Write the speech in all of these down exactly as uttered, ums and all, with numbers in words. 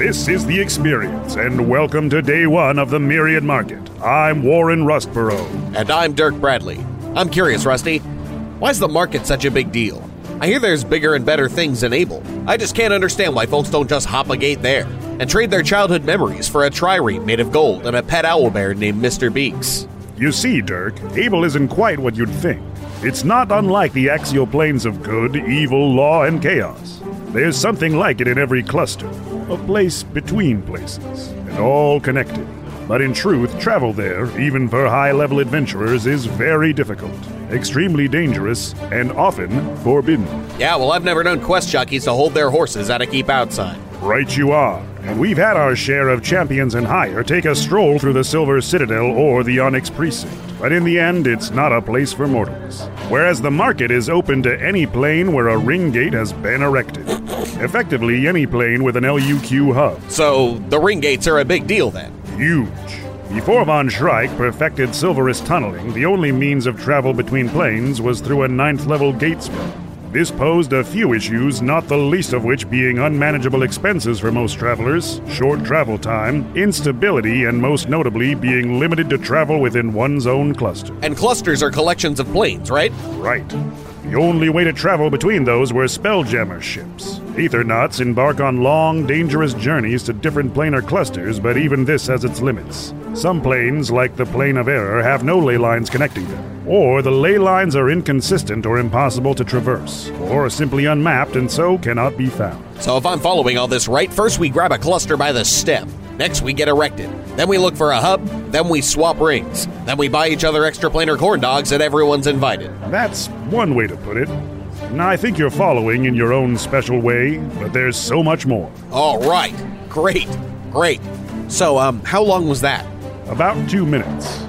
This is The Experience, and welcome to day one of the Myriad Market. I'm Warren Rustborough. And I'm Dirk Bradley. I'm curious, Rusty. Why is the market such a big deal? I hear there's bigger and better things than Able. I just can't understand why folks don't just hop a gate there and trade their childhood memories for a trireme made of gold and a pet owlbear named Mister Beaks. You see, Dirk, Able isn't quite what you'd think. It's not unlike the axial planes of good, evil, law, and chaos. There's something like it in every cluster, a place between places, and all connected. But in truth, travel there, even for high-level adventurers, is very difficult, extremely dangerous, and often forbidden. Yeah, well, I've never known quest jockeys to hold their horses out of keep outside. Right you are. And we've had our share of champions and higher take a stroll through the Silver Citadel or the Onyx Precinct. But in the end, it's not a place for mortals. Whereas the market is open to any plane where a ring gate has been erected. Effectively, any plane with an L U Q hub. So, the ring gates are a big deal then? Huge. Before von Schreich perfected Silverus tunneling, the only means of travel between planes was through a ninth-level gate spell. This posed a few issues, not the least of which being unmanageable expenses for most travelers, short travel time, instability, and most notably being limited to travel within one's own cluster. And clusters are collections of planes, right? Right. The only way to travel between those were Spelljammer ships. Aethernauts embark on long, dangerous journeys to different planar clusters, but even this has its limits. Some planes, like the Plane of Error, have no ley lines connecting them. Or the ley lines are inconsistent or impossible to traverse, or simply unmapped and so cannot be found. So if I'm following all this right, first we grab a cluster by the stem. Next we get erected. Then we look for a hub. Then we swap rings. Then we buy each other extra planar corn dogs and everyone's invited. That's one way to put it. Now, I think you're following in your own special way, but there's so much more. All right. Great. Great. So, um, how long was that? About two minutes.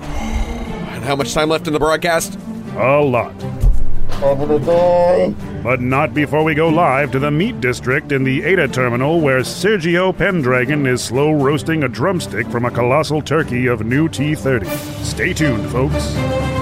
And how much time left in the broadcast? A lot. But not before we go live to the Meat District in the Ada Terminal, where Sergio Pendragon is slow roasting a drumstick from a colossal turkey of new T thirty. Stay tuned, folks.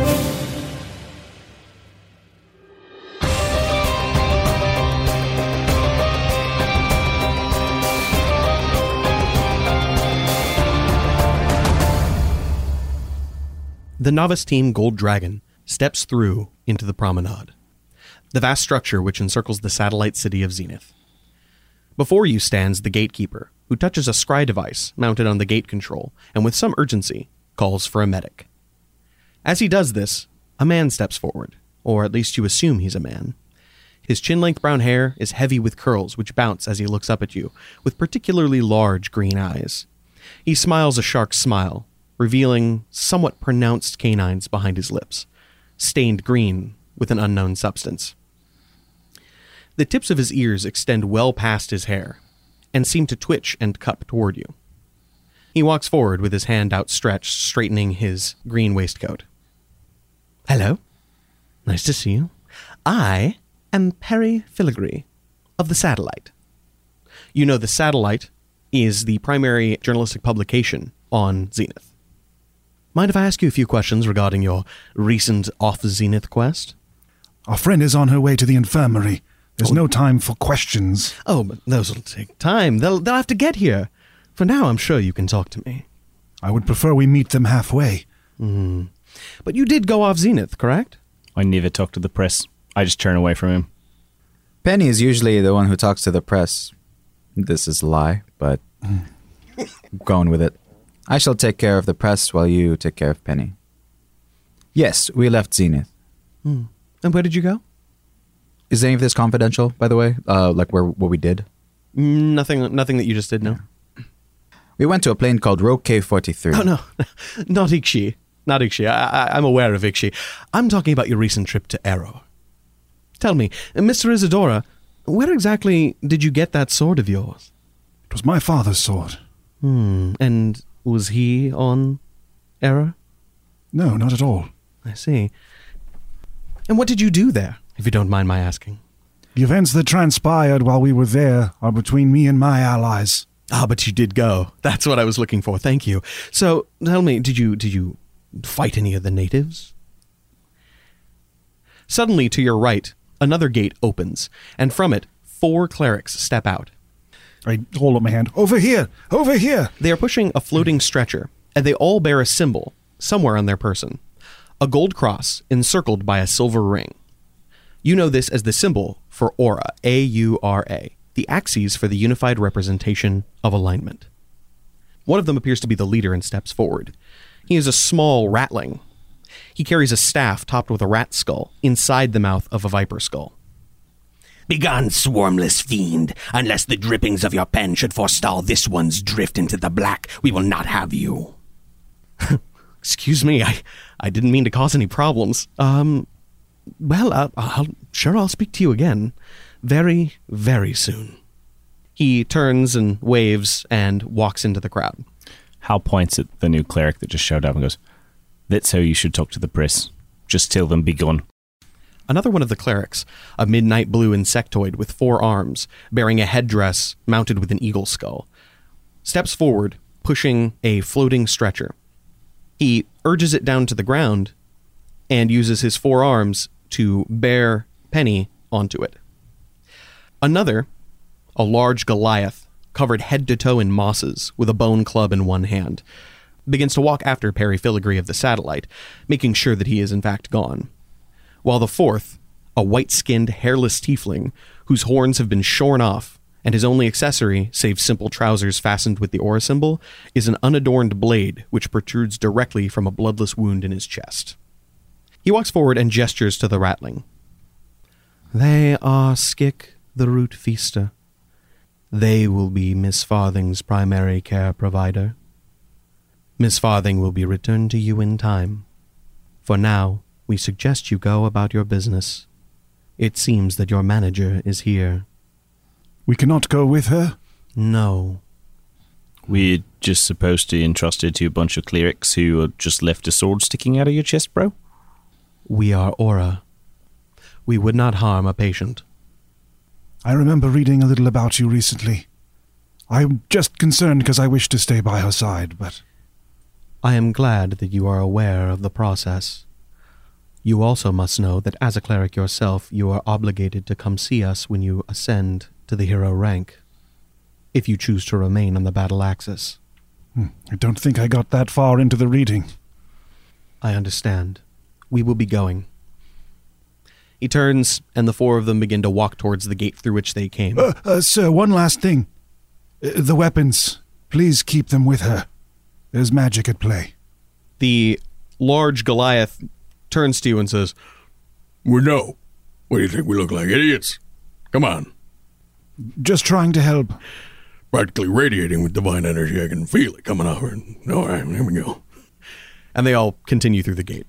The novice team Gold Dragon steps through into the promenade, the vast structure which encircles the satellite city of Zenith. Before you stands the gatekeeper, who touches a scry device mounted on the gate control and with some urgency calls for a medic. As he does this, a man steps forward, or at least you assume he's a man. His chin-length brown hair is heavy with curls which bounce as he looks up at you, with particularly large green eyes. He smiles a shark smile, revealing somewhat pronounced canines behind his lips, stained green with an unknown substance. The tips of his ears extend well past his hair, and seem to twitch and cup toward you. He walks forward with his hand outstretched, straightening his green waistcoat. Hello. Nice to see you. I am Perry Filigree of The Satellite. You know, The Satellite is the primary journalistic publication on Zenith. Mind if I ask you a few questions regarding your recent off-Zenith quest? Our friend is on her way to the infirmary. There's oh. no time for questions. Oh, but those will take time. They'll, they'll have to get here. For now, I'm sure you can talk to me. I would prefer we meet them halfway. Mm. But you did go off Zenith, correct? I never talk to the press. I just turn away from him. Penny is usually the one who talks to the press. This is a lie, but I'm going with it. I shall take care of the press while you take care of Penny. Yes, we left Zenith. Hmm. And where did you go? Is any of this confidential, by the way? Uh, like where what we did? Nothing Nothing that you just did, no. We went to a plane called Rogue K forty-three. Oh, no. Not Ikshi. Not Ikshi. I, I, I'm aware of Ikshi. I'm talking about your recent trip to Arrow. Tell me, Mister Isadora, where exactly did you get that sword of yours? It was my father's sword. Hmm. And was he on Arrow? No, not at all. I see. And what did you do there, if you don't mind my asking? The events that transpired while we were there are between me and my allies. Ah, but you did go. That's what I was looking for. Thank you. So, tell me, did you did you fight any of the natives? Suddenly, to your right, another gate opens, and from it, four clerics step out. I hold up my hand. Over here! Over here! They are pushing a floating stretcher, and they all bear a symbol somewhere on their person. A gold cross encircled by a silver ring. You know this as the symbol for Aura, A U R A, the axes for the unified representation of alignment. One of them appears to be the leader and steps forward. He is a small ratling. He carries a staff topped with a rat skull inside the mouth of a viper skull. Begone, swarmless fiend. Unless the drippings of your pen should forestall this one's drift into the black, we will not have you. Excuse me, I, I didn't mean to cause any problems. Um, well, uh, I'll, sure I'll speak to you again. Very, very soon. He turns and waves and walks into the crowd. Hal points at the new cleric that just showed up and goes, "That's how you should talk to the press. Just tell them begone." Another one of the clerics, a midnight blue insectoid with four arms, bearing a headdress mounted with an eagle skull, steps forward, pushing a floating stretcher. He urges it down to the ground and uses his four arms to bear Penny onto it. Another, a large Goliath, covered head to toe in mosses with a bone club in one hand, begins to walk after Perry Filigree of the Satellite, making sure that he is in fact gone. While the fourth, a white-skinned, hairless tiefling, whose horns have been shorn off, and his only accessory, save simple trousers fastened with the aura symbol, is an unadorned blade which protrudes directly from a bloodless wound in his chest. He walks forward and gestures to the ratling. They are Skick, the Root Feaster. They will be Miss Farthing's primary care provider. Miss Farthing will be returned to you in time. For now, we suggest you go about your business. It seems that your manager is here. We cannot go with her? No. We're just supposed to entrust it to a bunch of clerics who are just left a sword sticking out of your chest, bro? We are Aura. We would not harm a patient. I remember reading a little about you recently. I'm just concerned because I wish to stay by her side, but... I am glad that you are aware of the process. You also must know that as a cleric yourself, you are obligated to come see us when you ascend to the hero rank, if you choose to remain on the battle axis. Hmm, I don't think I got that far into the reading. I understand. We will be going. He turns, and the four of them begin to walk towards the gate through which they came. Uh, uh, sir, one last thing. Uh, the weapons, please keep them with her. There's magic at play. The large Goliath turns to you and says, We know. What do you think we look like, idiots? Come on. Just trying to help. Practically radiating with divine energy. I can feel it coming out. All right, here we go. And they all continue through the gate.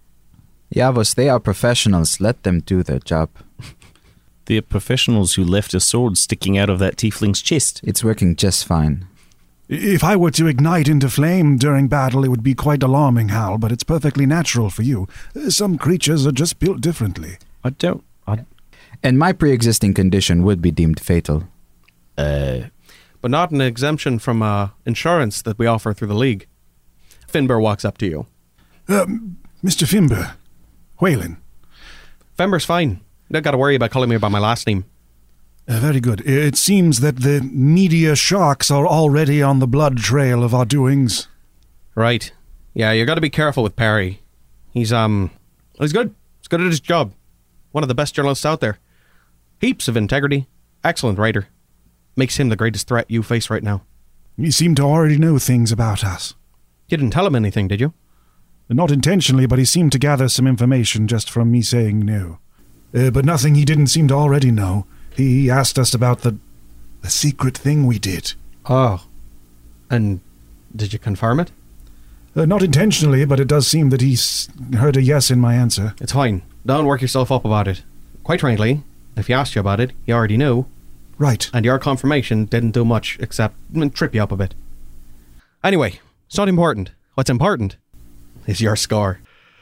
Yavos, they are professionals. Let them do their job. They're professionals who left a sword sticking out of that tiefling's chest. It's working just fine. If I were to ignite into flame during battle, it would be quite alarming, Hal, but it's perfectly natural for you. Some creatures are just built differently. I don't... I... And my pre-existing condition would be deemed fatal. Uh... But not an exemption from uh, insurance that we offer through the League. Finbar walks up to you. Uh, Mister Finbar. Whalen. Finbar's fine. You don't got to worry about calling me by my last name. Uh, very good. It seems that the media sharks are already on the blood trail of our doings. Right. Yeah, you got to be careful with Perry. He's, um, he's good. He's good at his job. One of the best journalists out there. Heaps of integrity. Excellent writer. Makes him the greatest threat you face right now. You seem to already know things about us. You didn't tell him anything, did you? Not intentionally, but he seemed to gather some information just from me saying no. Uh, but nothing he didn't seem to already know. He asked us about the, the secret thing we did. Oh. And did you confirm it? Uh, not intentionally, but it does seem that he s- heard a yes in my answer. It's fine. Don't work yourself up about it. Quite frankly, if he asked you about it, you already knew. Right. And your confirmation didn't do much except mm, trip you up a bit. Anyway, it's not important. What's important is your score.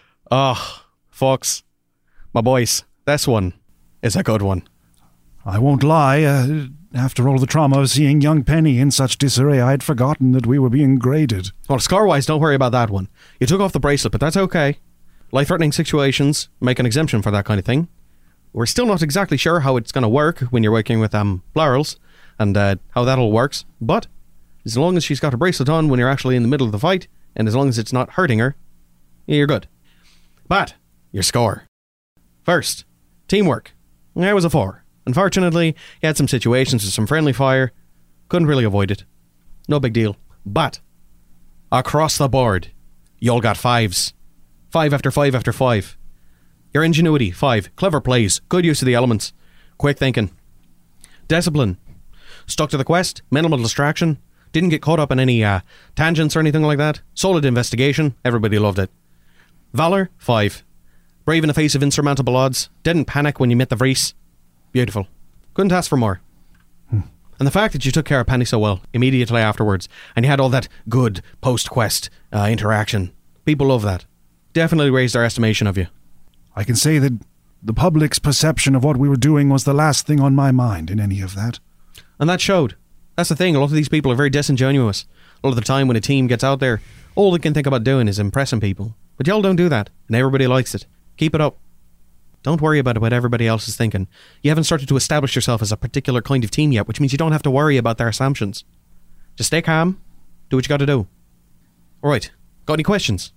Oh, folks. My boys, this one is a good one. I won't lie. Uh, after all the trauma of seeing young Penny in such disarray, I had forgotten that we were being graded. Well, score-wise, don't worry about that one. You took off the bracelet, but that's okay. Life-threatening situations make an exemption for that kind of thing. We're still not exactly sure how it's going to work when you're working with um plurals, and uh, how that all works. But as long as she's got her bracelet on when you're actually in the middle of the fight, and as long as it's not hurting her, you're good. But your score. First, teamwork. There was a four. Unfortunately, you had some situations with some friendly fire. Couldn't really avoid it. No big deal. But across the board, you all got fives. Five after five after five. Your ingenuity, five. Clever plays. Good use of the elements. Quick thinking. Discipline. Stuck to the quest. Minimal distraction. Didn't get caught up in any uh, tangents or anything like that. Solid investigation. Everybody loved it. Valor, five. Brave in the face of insurmountable odds. Didn't panic when you met the Vreese. Beautiful. Couldn't ask for more. Hmm. And the fact that you took care of Penny so well immediately afterwards, and you had all that good post-quest uh, interaction. People love that. Definitely raised our estimation of you. I can say that the public's perception of what we were doing was the last thing on my mind in any of that. And that showed. That's the thing, a lot of these people are very disingenuous. A lot of the time when a team gets out there, all they can think about doing is impressing people. But y'all don't do that, and everybody likes it. Keep it up. Don't worry about what everybody else is thinking. You haven't started to establish yourself as a particular kind of team yet, which means you don't have to worry about their assumptions. Just stay calm, do what you gotta do. Alright, got any questions?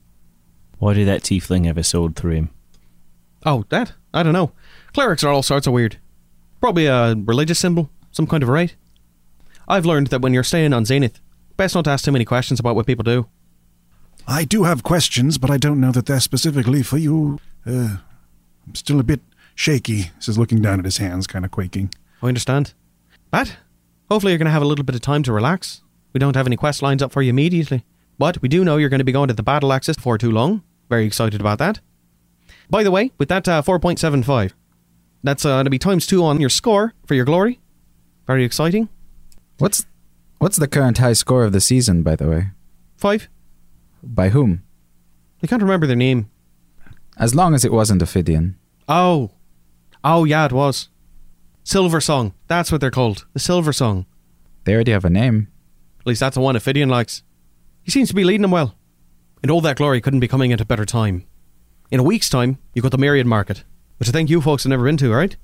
Why did that tiefling have a sword through him? Oh, that? I don't know. Clerics are all sorts of weird. Probably a religious symbol, some kind of rite. I've learned that when you're staying on Zenith, best not to ask too many questions about what people do. I do have questions, but I don't know that they're specifically for you. Uh, I'm still a bit shaky, says looking down at his hands, kind of quaking. I understand. But hopefully you're going to have a little bit of time to relax. We don't have any quest lines up for you immediately. But we do know you're going to be going to the Battle Axis before too long. Very excited about that. By the way, with that uh, four point seven five, that's uh, going to be times two on your score for your glory. Very exciting. What's what's the current high score of the season, by the way? Five. By whom? I can't remember their name. As long as it wasn't Ophidian. Oh. Oh, yeah, it was. Silver Song. That's what they're called. The Silver Song. They already have a name. At least that's the one Ophidian likes. He seems to be leading them well. And all that glory couldn't be coming at a better time. In a week's time, you've got the Myriad Market, which I think you folks have never been to, right?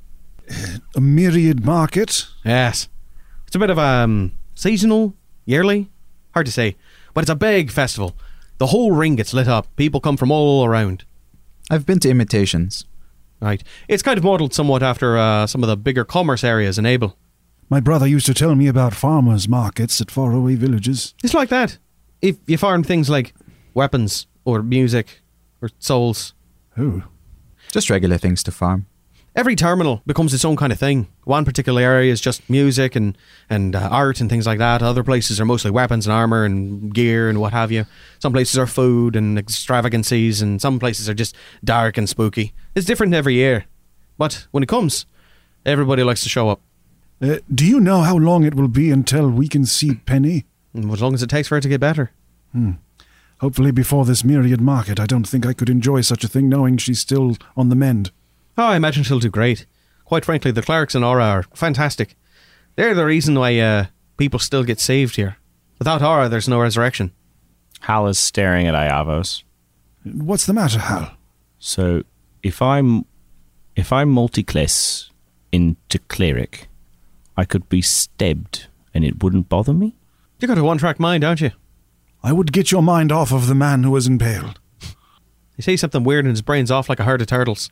A Myriad Market? Yes. It's a bit of um seasonal, yearly, hard to say, but it's a big festival. The whole ring gets lit up. People come from all around. I've been to imitations. Right. It's kind of modelled somewhat after uh, some of the bigger commerce areas in Abel. My brother used to tell me about farmers' markets at faraway villages. It's like that. If you farm things like weapons or music or souls. Oh. Just regular things to farm. Every terminal becomes its own kind of thing. One particular area is just music and, and uh, art and things like that. Other places are mostly weapons and armour and gear and what have you. Some places are food and extravagancies, and some places are just dark and spooky. It's different every year. But when it comes, everybody likes to show up. Uh, do you know how long it will be until we can see Penny? As long as it takes for it to get better. Hmm. Hopefully before this Myriad Market. I don't think I could enjoy such a thing knowing she's still on the mend. Oh, I imagine she'll do great. Quite frankly, the clerics in Aura are fantastic. They're the reason why uh, people still get saved here. Without Aura, there's no resurrection. Hal is staring at Iavos. What's the matter, Hal? So, if I'm if I'm multi-class into cleric, I could be stabbed and it wouldn't bother me? You got a one-track mind, don't you? I would get your mind off of the man who was impaled. You say something weird and his brain's off like a herd of turtles.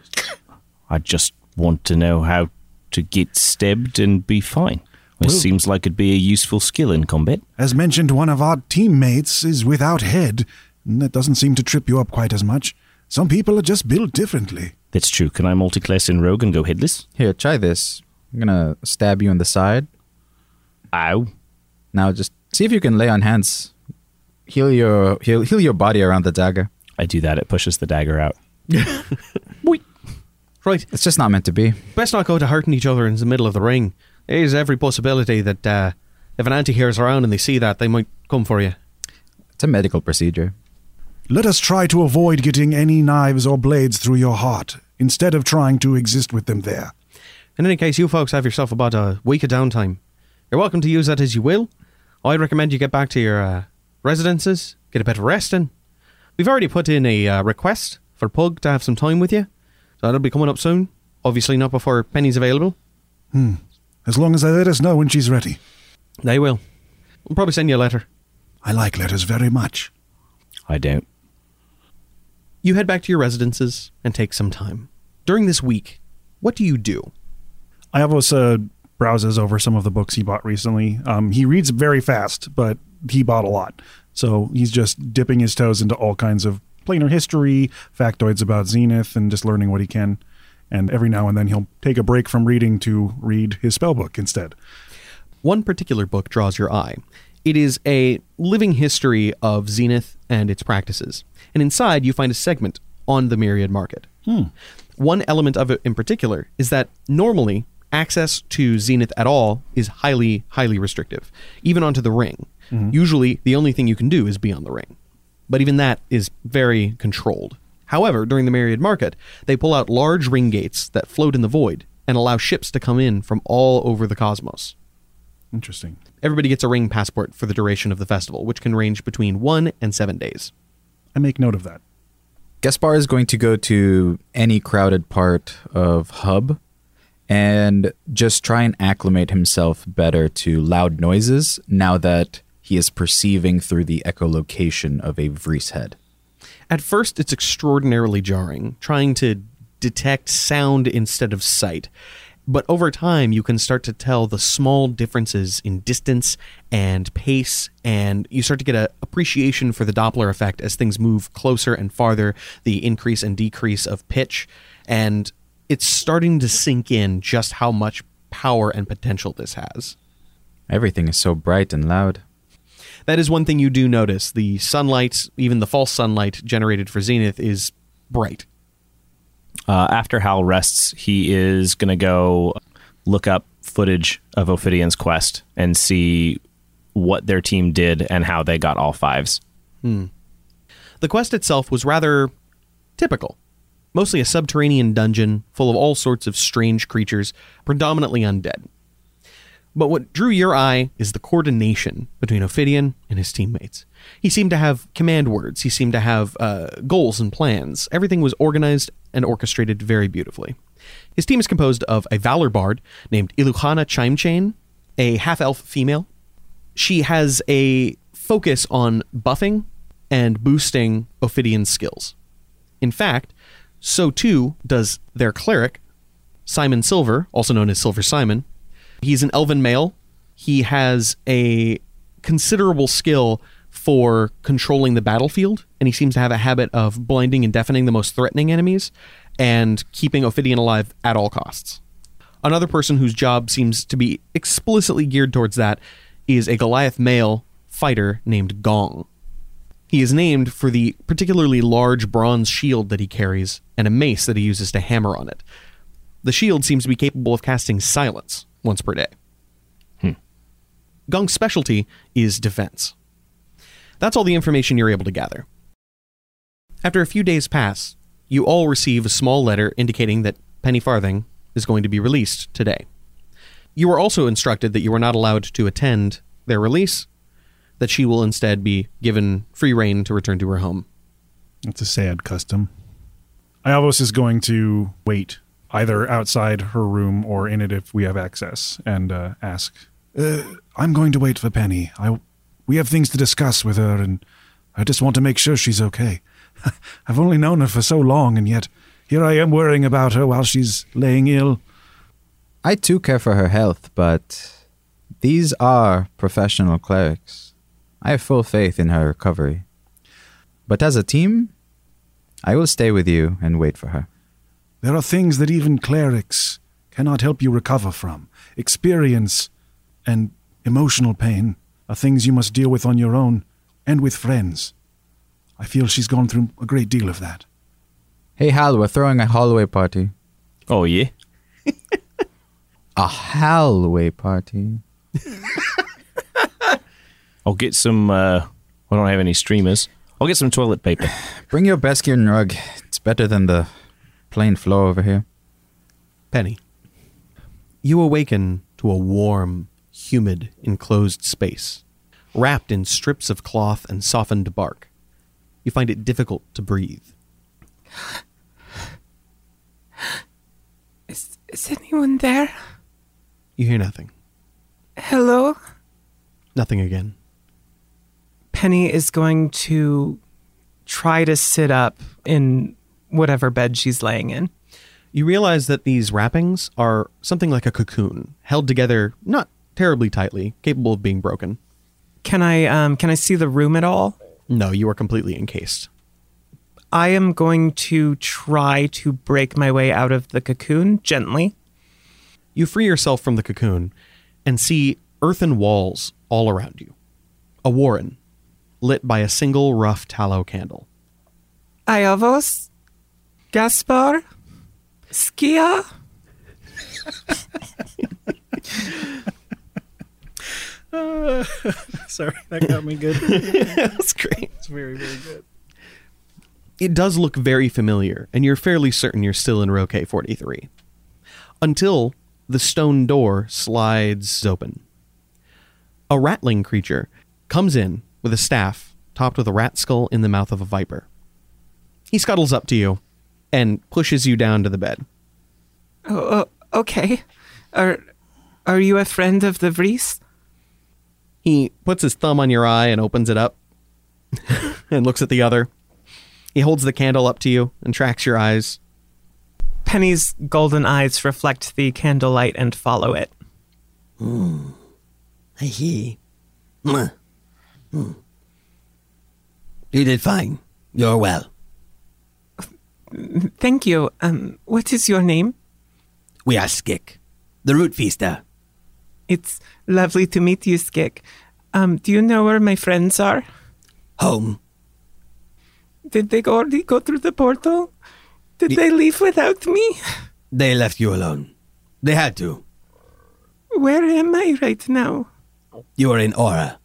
I just want to know how to get stabbed and be fine. It Well, seems like it'd be a useful skill in combat. As mentioned, one of our teammates is without head, and that doesn't seem to trip you up quite as much. Some people are just built differently. That's true. Can I multi-class in rogue and go headless? Here, try this. I'm gonna stab you in the side. Ow. Now just see if you can lay on hands. Heal your heal, heal your body around the dagger. I do that. It pushes the dagger out. Right. It's just not meant to be. Best not go to hurting each other in the middle of the ring. There's every possibility that uh, if an anti-hero's around and they see that, they might come for you. It's a medical procedure. Let us try to avoid getting any knives or blades through your heart, instead of trying to exist with them there. In any case, you folks have yourself about a week of downtime. You're welcome to use that as you will. I'd recommend you get back to your uh, residences, get a bit of rest in. We've already put in a uh, request for Pug to have some time with you. So that'll be coming up soon. Obviously not before Penny's available. Hmm. As long as they let us know when she's ready. They will. We'll probably send you a letter. I like letters very much. I don't. You head back to your residences and take some time. During this week, what do you do? Iavos uh, browses over some of the books he bought recently. Um, he reads very fast, but he bought a lot. So he's just dipping his toes into all kinds of planar history, factoids about Zenith, and just learning what he can. And every now and then he'll take a break from reading to read his spellbook instead. One particular book draws your eye. It is a living history of Zenith and its practices. And inside, you find a segment on the Myriad Market. Hmm. One element of it in particular is that normally access to Zenith at all is highly, highly restrictive, even onto the ring. Mm-hmm. Usually, the only thing you can do is be on the ring. But even that is very controlled. However, during the Myriad Market, they pull out large ring gates that float in the void and allow ships to come in from all over the cosmos. Interesting. Everybody gets a ring passport for the duration of the festival, which can range between one and seven days. I make note of that. Gaspar is going to go to any crowded part of Hub and just try and acclimate himself better to loud noises now that he is perceiving through the echolocation of a Vrees head. At first, it's extraordinarily jarring, trying to detect sound instead of sight. But over time, you can start to tell the small differences in distance and pace, and you start to get an appreciation for the Doppler effect as things move closer and farther, the increase and decrease of pitch, and it's starting to sink in just how much power and potential this has. Everything is so bright and loud. That is one thing you do notice. The sunlight, even the false sunlight generated for Zenith, is bright. Uh, after Hal rests, he is going to go look up footage of Ophidian's quest and see what their team did and how they got all fives. Hmm. The quest itself was rather typical. Mostly a subterranean dungeon full of all sorts of strange creatures, predominantly undead. But what drew your eye is the coordination between Ophidian and his teammates. He seemed to have command words. He seemed to have uh, goals and plans. Everything was organized and orchestrated very beautifully. His team is composed of a Valor Bard named Ilukhana Chimechain, a half-elf female. She has a focus on buffing and boosting Ophidian's skills. In fact, so too does their cleric, Simon Silver, also known as Silver Simon. He's an elven male. He has a considerable skill for controlling the battlefield, and he seems to have a habit of blinding and deafening the most threatening enemies and keeping Ophidian alive at all costs. Another person whose job seems to be explicitly geared towards that is a Goliath male fighter named Gong. He is named for the particularly large bronze shield that he carries and a mace that he uses to hammer on it. The shield seems to be capable of casting silence once per day. Hmm. Gong's specialty is defense. That's all the information you're able to gather. After a few days pass, you all receive a small letter indicating that Penny Farthing is going to be released today. You were also instructed that you are not allowed to attend their release, that she will instead be given free rein to return to her home. That's a sad custom. Iavos is going to wait either outside her room or in it if we have access, and uh, ask, uh, I'm going to wait for Penny. I, we have things to discuss with her, and I just want to make sure she's okay. I've only known her for so long, and yet here I am worrying about her while she's laying ill. I too care for her health, but these are professional clerics. I have full faith in her recovery. But as a team, I will stay with you and wait for her. There are things that even clerics cannot help you recover from. Experience and emotional pain are things you must deal with on your own and with friends. I feel she's gone through a great deal of that. Hey Hal, we're throwing a Holloway party. Oh, yeah? A Holloway party? I'll get some, uh, I don't have any streamers. I'll get some toilet paper. Bring your Beskian rug. It's better than the plain floor over here. Penny, you awaken to a warm, humid, enclosed space, wrapped in strips of cloth and softened bark. You find it difficult to breathe. Is, is anyone there? You hear nothing. Hello? Nothing again. Penny is going to try to sit up in whatever bed she's laying in. You realize that these wrappings are something like a cocoon, held together not terribly tightly, capable of being broken. Can I um can I see the room at all? No, you are completely encased. I am going to try to break my way out of the cocoon gently. You free yourself from the cocoon and see earthen walls all around you. A warren, lit by a single rough tallow candle. Iovos? Gaspar? Skia? Uh, sorry, that got me good. That's great. It's very, very good. It does look very familiar, and you're fairly certain you're still in row K forty-three. Until the stone door slides open. A rattling creature comes in with a staff topped with a rat skull in the mouth of a viper. He scuttles up to you and pushes you down to the bed. Oh, oh okay. Are are you a friend of the Vries? He puts his thumb on your eye and opens it up and looks at the other. He holds the candle up to you and tracks your eyes. Penny's golden eyes reflect the candlelight and follow it. Hmm. I see. Hmm. Hmm. You did fine. You're well. Thank you. Um, what is your name? We are Skik, the Root Feaster. It's lovely to meet you, Skik. Um, do you know where my friends are? Home. Did they already go through the portal? Did y- they leave without me? They left you alone. They had to. Where am I right now? You are in Aura.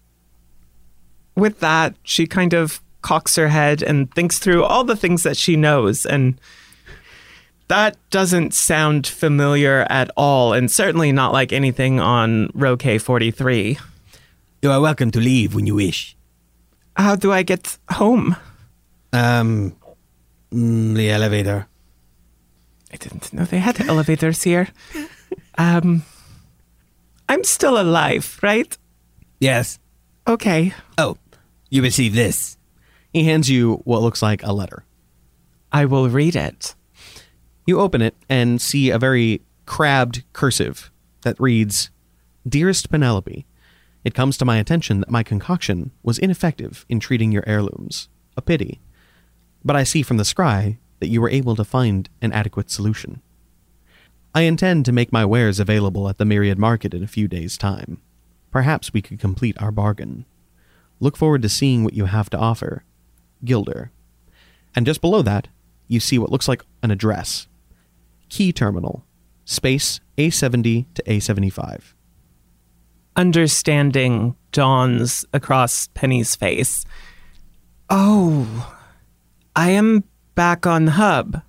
With that, she kind of cocks her head and thinks through all the things that she knows, and that doesn't sound familiar at all, and certainly not like anything on row K forty-three. You are welcome to leave when you wish. How do I get home? Um, mm, the elevator. I didn't know they had elevators here. um, I'm still alive, right? Yes. Okay. Oh, you receive this. He hands you what looks like a letter. I will read it. You open it and see a very crabbed cursive that reads, Dearest Penelope, it comes to my attention that my concoction was ineffective in treating your heirlooms. A pity. But I see from the scry that you were able to find an adequate solution. I intend to make my wares available at the Myriad Market in a few days' time. Perhaps we could complete our bargain. Look forward to seeing what you have to offer. Gilder. And just below that, you see what looks like an address. Key Terminal. Space A seventy to A seventy-five. Understanding dawns across Penny's face. Oh, I am back on Hub.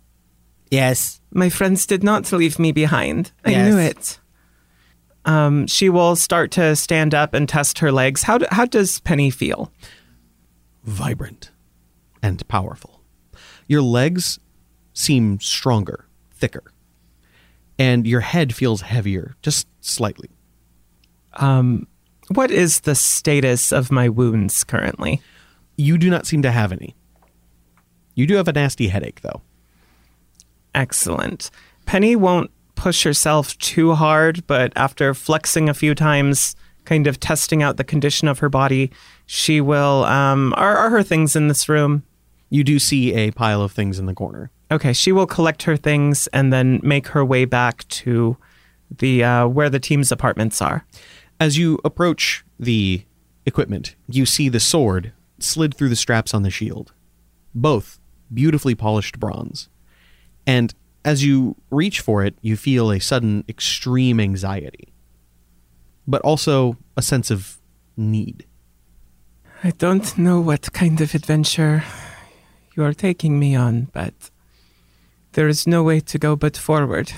Yes. My friends did not leave me behind. I Yes. knew it. Um, she will start to stand up and test her legs. How do, how does Penny feel? Vibrant and powerful. Your legs seem stronger, thicker, and your head feels heavier, just slightly. Um, what is the status of my wounds currently? You do not seem to have any. You do have a nasty headache, though. Excellent. Penny won't push herself too hard, but after flexing a few times, kind of testing out the condition of her body, she will... Um, are, are her things in this room? You do see a pile of things in the corner. Okay, she will collect her things and then make her way back to the uh, where the team's apartments are. As you approach the equipment, you see the sword slid through the straps on the shield. Both beautifully polished bronze. And as you reach for it, you feel a sudden extreme anxiety, but also a sense of need. I don't know what kind of adventure you are taking me on, but there is no way to go but forward.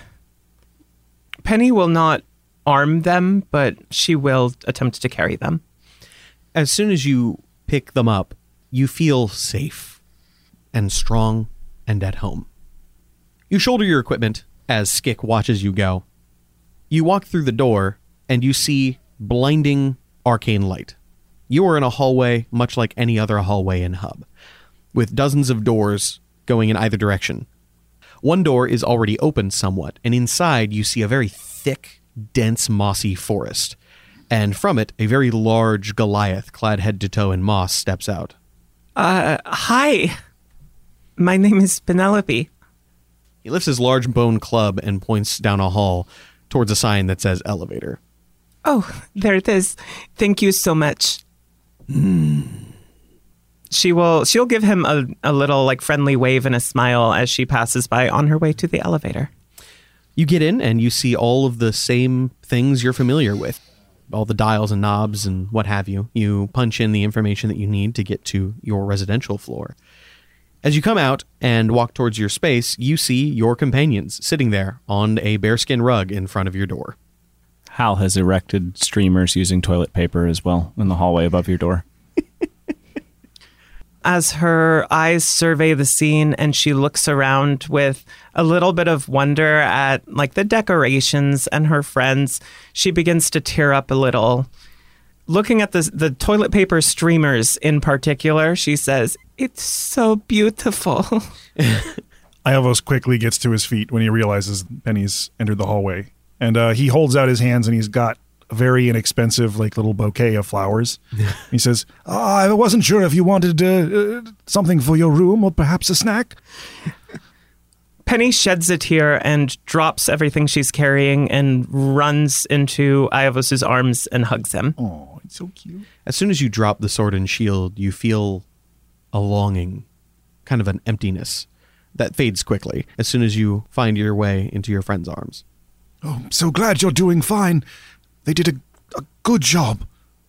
Penny will not arm them, but she will attempt to carry them. As soon as you pick them up, you feel safe and strong and at home. You shoulder your equipment as Skik watches you go. You walk through the door, and you see blinding arcane light. You are in a hallway much like any other hallway in Hub, with dozens of doors going in either direction. One door is already open somewhat, and inside you see a very thick, dense, mossy forest. And from it, a very large Goliath, clad head to toe in moss, steps out. Uh, hi. My name is Penelope. He lifts his large bone club and points down a hall towards a sign that says elevator. Oh, there it is. Thank you so much. Mm. She will, she'll give him a, a little like friendly wave and a smile as she passes by on her way to the elevator. You get in and you see all of the same things you're familiar with. All the dials and knobs and what have you. You punch in the information that you need to get to your residential floor. As you come out and walk towards your space, you see your companions sitting there on a bearskin rug in front of your door. Hal has erected streamers using toilet paper as well in the hallway above your door. As her eyes survey the scene and she looks around with a little bit of wonder at like the decorations and her friends, she begins to tear up a little. Looking at the, the toilet paper streamers in particular, she says, "It's so beautiful." Iavos quickly gets to his feet when he realizes Penny's entered the hallway. And uh, he holds out his hands and he's got a very inexpensive like little bouquet of flowers. He says, oh, I wasn't sure if you wanted uh, uh, something for your room or perhaps a snack. Penny sheds a tear and drops everything she's carrying and runs into Iavos' arms and hugs him. Oh, it's so cute. As soon as you drop the sword and shield, you feel a longing, kind of an emptiness that fades quickly as soon as you find your way into your friend's arms. Oh, I'm so glad you're doing fine. They did a, a good job.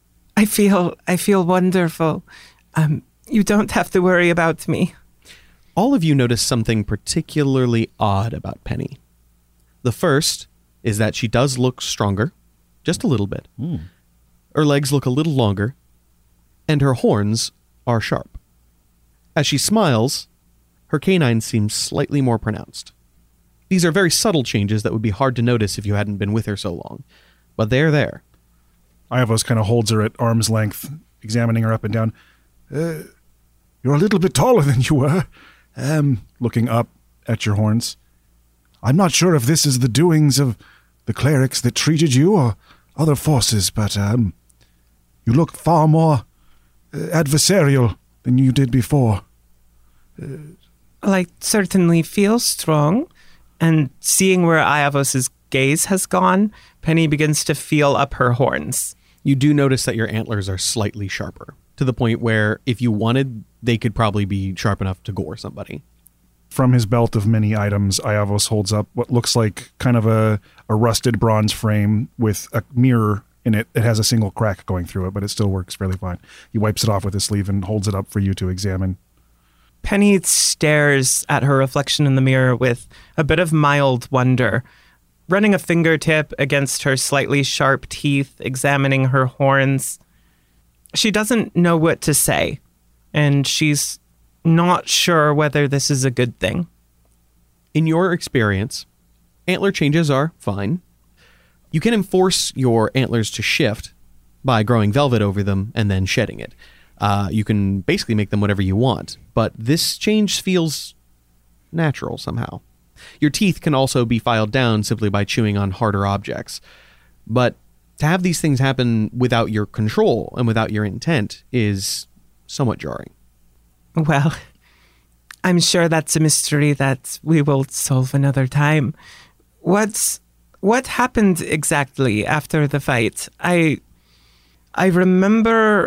I feel, I feel wonderful. Um, you don't have to worry about me. All of you notice something particularly odd about Penny. The first is that she does look stronger, just a little bit. Mm. Her legs look a little longer, and her horns are sharp. As she smiles, her canine seems slightly more pronounced. These are very subtle changes that would be hard to notice if you hadn't been with her so long, but they're there. Iavos kind of holds her at arm's length, examining her up and down. Uh, you're a little bit taller than you were. Um, looking up at your horns. I'm not sure if this is the doings of the clerics that treated you or other forces, but um, you look far more uh, adversarial than you did before. Uh, well, I certainly feel strong. And seeing where Iavos' gaze has gone, Penny begins to feel up her horns. You do notice that your antlers are slightly sharper, to the point where if you wanted, they could probably be sharp enough to gore somebody. From his belt of many items, Iavos holds up what looks like kind of a, a rusted bronze frame with a mirror in it. It has a single crack going through it, but it still works fairly fine. He wipes it off with his sleeve and holds it up for you to examine. Penny stares at her reflection in the mirror with a bit of mild wonder, running a fingertip against her slightly sharp teeth, examining her horns. She doesn't know what to say, and she's not sure whether this is a good thing. In your experience, antler changes are fine. You can enforce your antlers to shift by growing velvet over them and then shedding it. Uh, you can basically make them whatever you want, but this change feels natural somehow. Your teeth can also be filed down simply by chewing on harder objects. But to have these things happen without your control and without your intent is somewhat jarring. Well, I'm sure that's a mystery that we will solve another time. What's what happened exactly after the fight? I I remember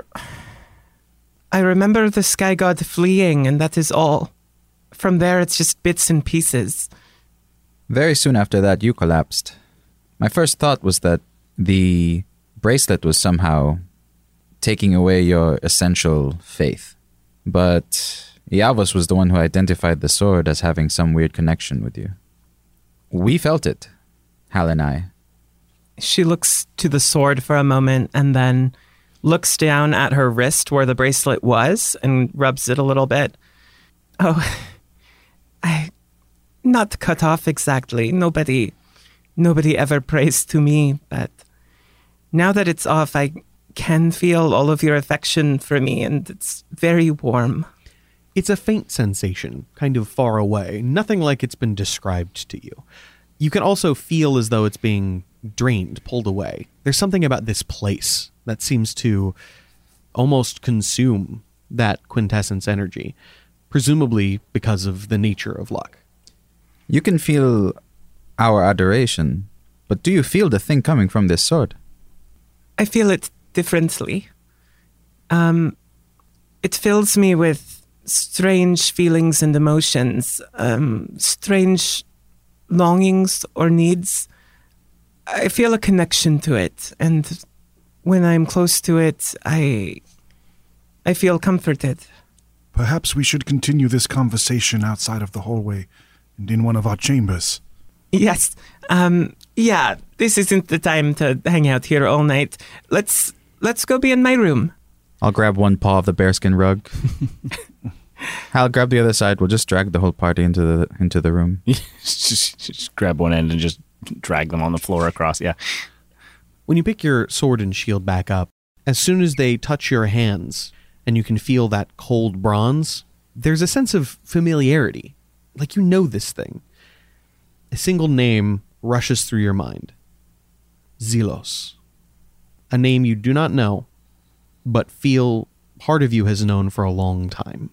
I remember the Sky God fleeing, and that is all. From there, it's just bits and pieces. Very soon after that, you collapsed. My first thought was that the bracelet was somehow taking away your essential faith. But Iavos was the one who identified the sword as having some weird connection with you. We felt it, Hal and I. She looks to the sword for a moment and then looks down at her wrist where the bracelet was and rubs it a little bit. Oh, I... Not cut off exactly. Nobody... nobody ever prays to me, but now that it's off, I can feel all of your affection for me, and it's very warm. It's a faint sensation, kind of far away, nothing like it's been described to you. You can also feel as though it's being drained, pulled away. There's something about this place that seems to almost consume that quintessence energy, presumably because of the nature of luck. You can feel our adoration, but do you feel the thing coming from this sword? I feel it differently. Um, it fills me with strange feelings and emotions, um, strange longings or needs. I feel a connection to it, and when I'm close to it, I I feel comforted. Perhaps we should continue this conversation outside of the hallway and in one of our chambers. Yes. Um, yeah, this isn't the time to hang out here all night. Let's let's go be in my room. I'll grab one paw of the bearskin rug. I'll grab the other side. We'll just drag the whole party into the into the room. just, just grab one end and just drag them on the floor across. Yeah. When you pick your sword and shield back up, as soon as they touch your hands and you can feel that cold bronze, there's a sense of familiarity, like you know this thing. A single name rushes through your mind. Zelos. A name you do not know, but feel part of you has known for a long time.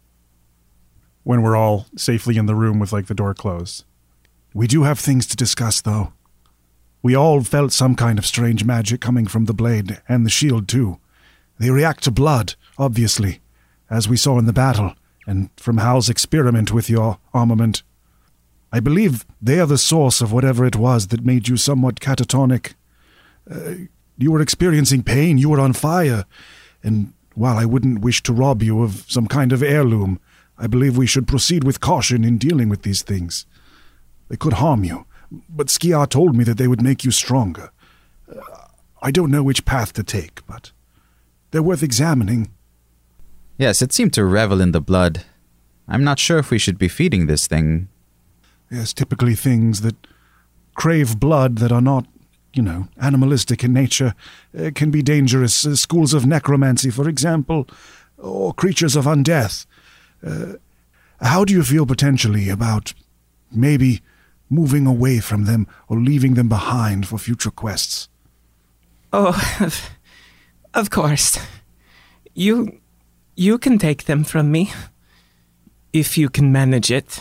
When we're all safely in the room with, like, the door closed. We do have things to discuss, though. We all felt some kind of strange magic coming from the blade, and the shield, too. They react to blood, obviously, as we saw in the battle, and from Hal's experiment with your armament. I believe they are the source of whatever it was that made you somewhat catatonic. Uh, you were experiencing pain, you were on fire, and while I wouldn't wish to rob you of some kind of heirloom, I believe we should proceed with caution in dealing with these things. They could harm you, but Skiar told me that they would make you stronger. Uh, I don't know which path to take, but they're worth examining. Yes, it seemed to revel in the blood. I'm not sure if we should be feeding this thing. Yes, typically things that crave blood that are not, you know, animalistic in nature uh, can be dangerous. Uh, schools of necromancy, for example, or creatures of undeath. Uh, how do you feel potentially about maybe moving away from them or leaving them behind for future quests? Oh, of course. You, you can take them from me, if you can manage it.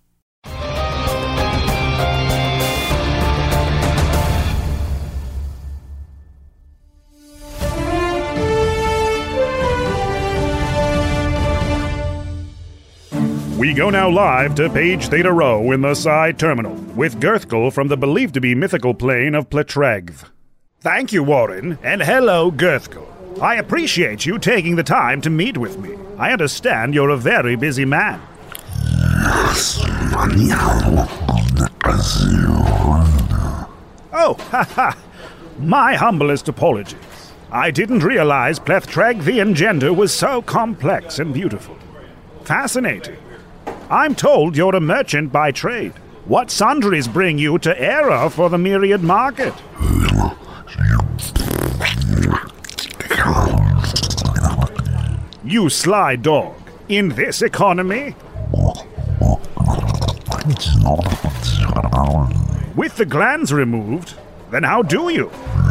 We go now live to Page Theta Rho in the Psi Terminal, with Girthgal from the believed-to-be mythical plane of Pletragth. Thank you, Warren, and hello, Girthgal. I appreciate you taking the time to meet with me. I understand you're a very busy man. Oh, haha. My humblest apologies. I didn't realize Pletragthian gender was so complex and beautiful. Fascinating. I'm told you're a merchant by trade. What sundries bring you to Era for the Myriad Market? You sly dog. In this economy? With the glands removed? Then how do you?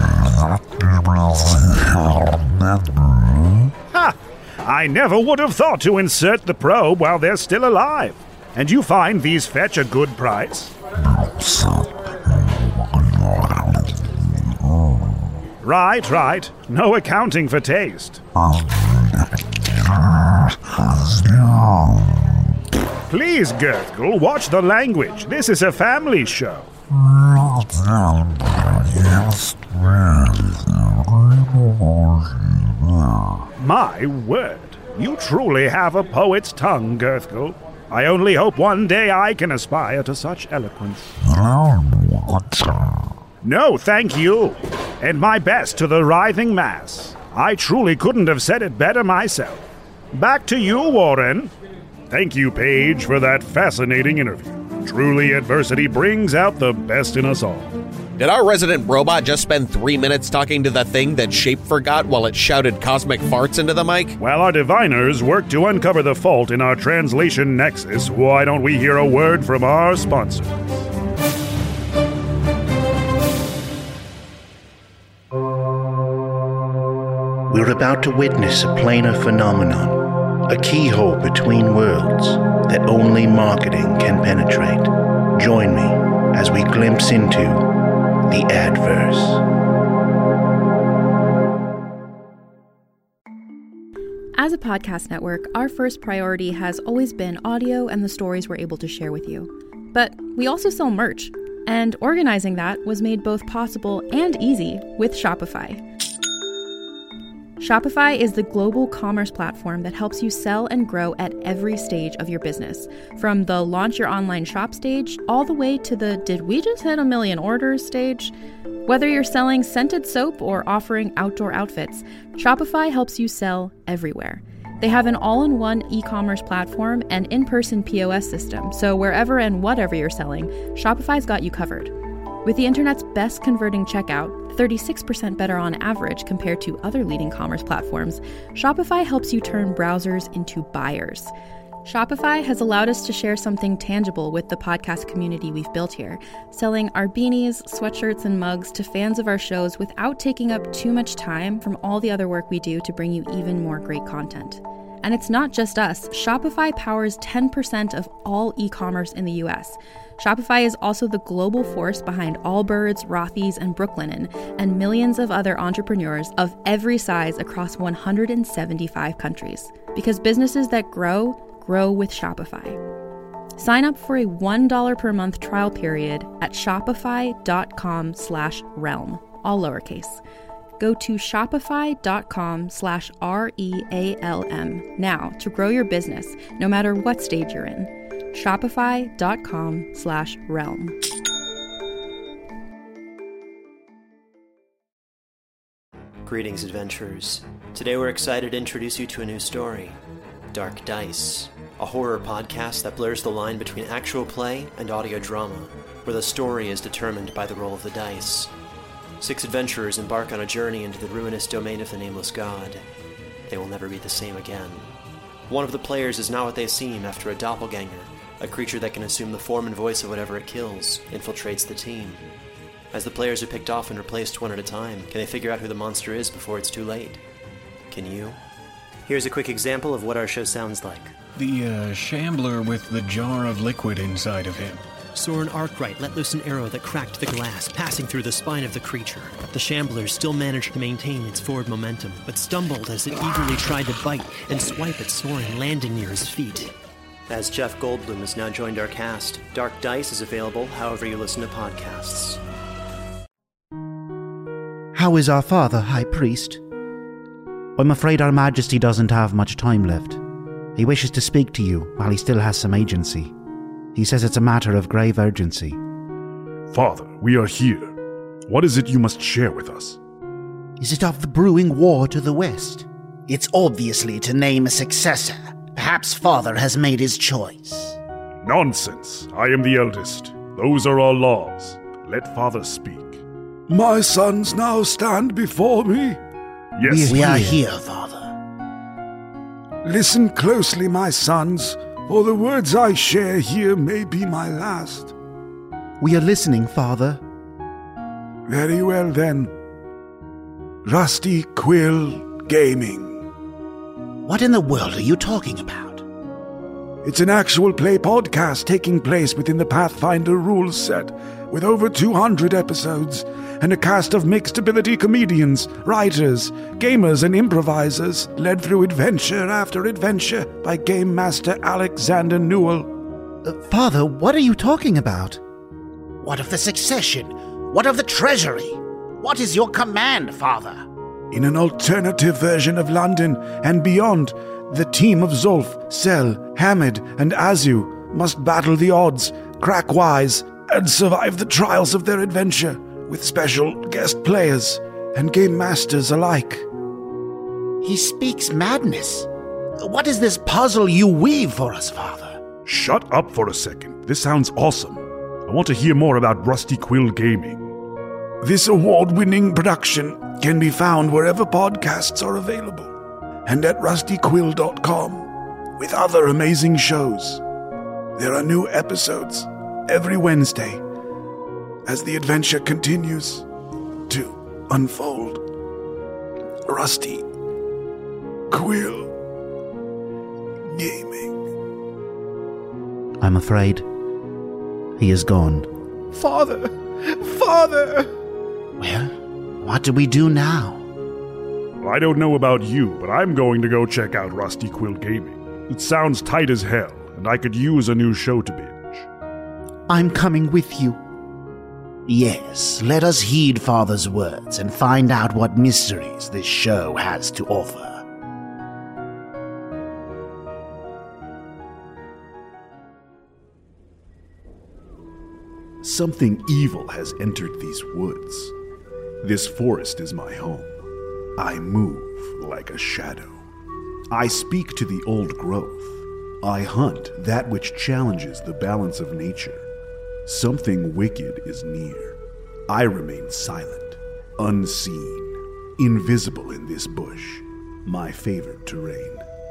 Ha! I never would have thought to insert the probe while they're still alive. And you find these fetch a good price? Right, right. No accounting for taste. Please, Girthgal, watch the language. This is a family show. My word, you truly have a poet's tongue, Girthgal. I only hope one day I can aspire to such eloquence. No, thank you. And my best to the writhing mass. I truly couldn't have said it better myself. Back to you, Warren. Thank you, Paige, for that fascinating interview. Truly, adversity brings out the best in us all. Did our resident robot just spend three minutes talking to the thing that Shape forgot while it shouted cosmic farts into the mic? While our diviners work to uncover the fault in our translation nexus, why don't we hear a word from our sponsors? We're about to witness a planar phenomenon, a keyhole between worlds that only marketing can penetrate. Join me as we glimpse into the Adverse. As a podcast network, our first priority has always been audio and the stories we're able to share with you. But we also sell merch, and organizing that was made both possible and easy with Shopify. Shopify is the global commerce platform that helps you sell and grow at every stage of your business. From the launch your online shop stage, all the way to the did we just hit a million orders stage? Whether you're selling scented soap or offering outdoor outfits, Shopify helps you sell everywhere. They have an all-in-one e-commerce platform and in-person P O S system, so wherever and whatever you're selling, Shopify's got you covered. With the internet's best converting checkout, thirty-six percent better on average compared to other leading commerce platforms, Shopify helps you turn browsers into buyers. Shopify has allowed us to share something tangible with the podcast community we've built here, selling our beanies, sweatshirts, and mugs to fans of our shows without taking up too much time from all the other work we do to bring you even more great content. And it's not just us. Shopify powers ten percent of all e-commerce in the U S. Shopify is also the global force behind Allbirds, Rothy's, and Brooklinen, and millions of other entrepreneurs of every size across one hundred seventy-five countries. Because businesses that grow, grow with Shopify. Sign up for a one dollar per month trial period at shopify.com slash realm, all lowercase. Go to shopify.com slash R-E-A-L-M now to grow your business, no matter what stage you're in. Shopify.com slash realm. Greetings, adventurers. Today we're excited to introduce you to a new story, Dark Dice, a horror podcast that blurs the line between actual play and audio drama, where the story is determined by the roll of the dice. Six adventurers embark on a journey into the ruinous domain of the Nameless God. They will never be the same again. One of the players is not what they seem after a doppelganger, a creature that can assume the form and voice of whatever it kills, infiltrates the team. As the players are picked off and replaced one at a time, can they figure out who the monster is before it's too late? Can you? Here's a quick example of what our show sounds like. The, uh, shambler with the jar of liquid inside of him. Soren Arkwright let loose an arrow that cracked the glass, passing through the spine of the creature. The shambler still managed to maintain its forward momentum, but stumbled as it eagerly tried to bite and swipe at Soren, landing near his feet. As Jeff Goldblum has now joined our cast, Dark Dice is available however you listen to podcasts. How is our father, High Priest? I'm afraid Our Majesty doesn't have much time left. He wishes to speak to you while he still has some agency. He says it's a matter of grave urgency. Father, we are here. What is it you must share with us? Is it of the brewing war to the west? It's obviously to name a successor. Perhaps Father has made his choice. Nonsense. I am the eldest. Those are our laws. Let Father speak. My sons now stand before me? Yes, we are here, Father. Listen closely, my sons, for the words I share here may be my last. We are listening, Father. Very well, then. Rusty Quill Gaming. What in the world are you talking about? It's an actual play podcast taking place within the Pathfinder rules set, with over two hundred episodes, and a cast of mixed ability comedians, writers, gamers, and improvisers, led through adventure after adventure by Game Master Alexander Newell. Uh, Father, what are you talking about? What of the succession? What of the treasury? What is your command, Father? In an alternative version of London and beyond, the team of Zolf, Sel, Hamid, and Azu must battle the odds, crack wise, and survive the trials of their adventure, with special guest players and game masters alike. He speaks madness. What is this puzzle you weave for us, Father? Shut up for a second. This sounds awesome. I want to hear more about Rusty Quill Gaming. This award-winning production can be found wherever podcasts are available, and at rusty quill dot com, with other amazing shows. There are new episodes every Wednesday as the adventure continues to unfold. Rusty Quill Gaming. I'm afraid he is gone. Father! Father! Well, what do we do now? I don't know about you, but I'm going to go check out Rusty Quill Gaming. It sounds tight as hell, and I could use a new show to binge. I'm coming with you. Yes, let us heed Father's words and find out what mysteries this show has to offer. Something evil has entered these woods. This forest is my home. I move like a shadow. I speak to the old growth. I hunt that which challenges the balance of nature. Something wicked is near. I remain silent, unseen, invisible in this bush, my favorite terrain.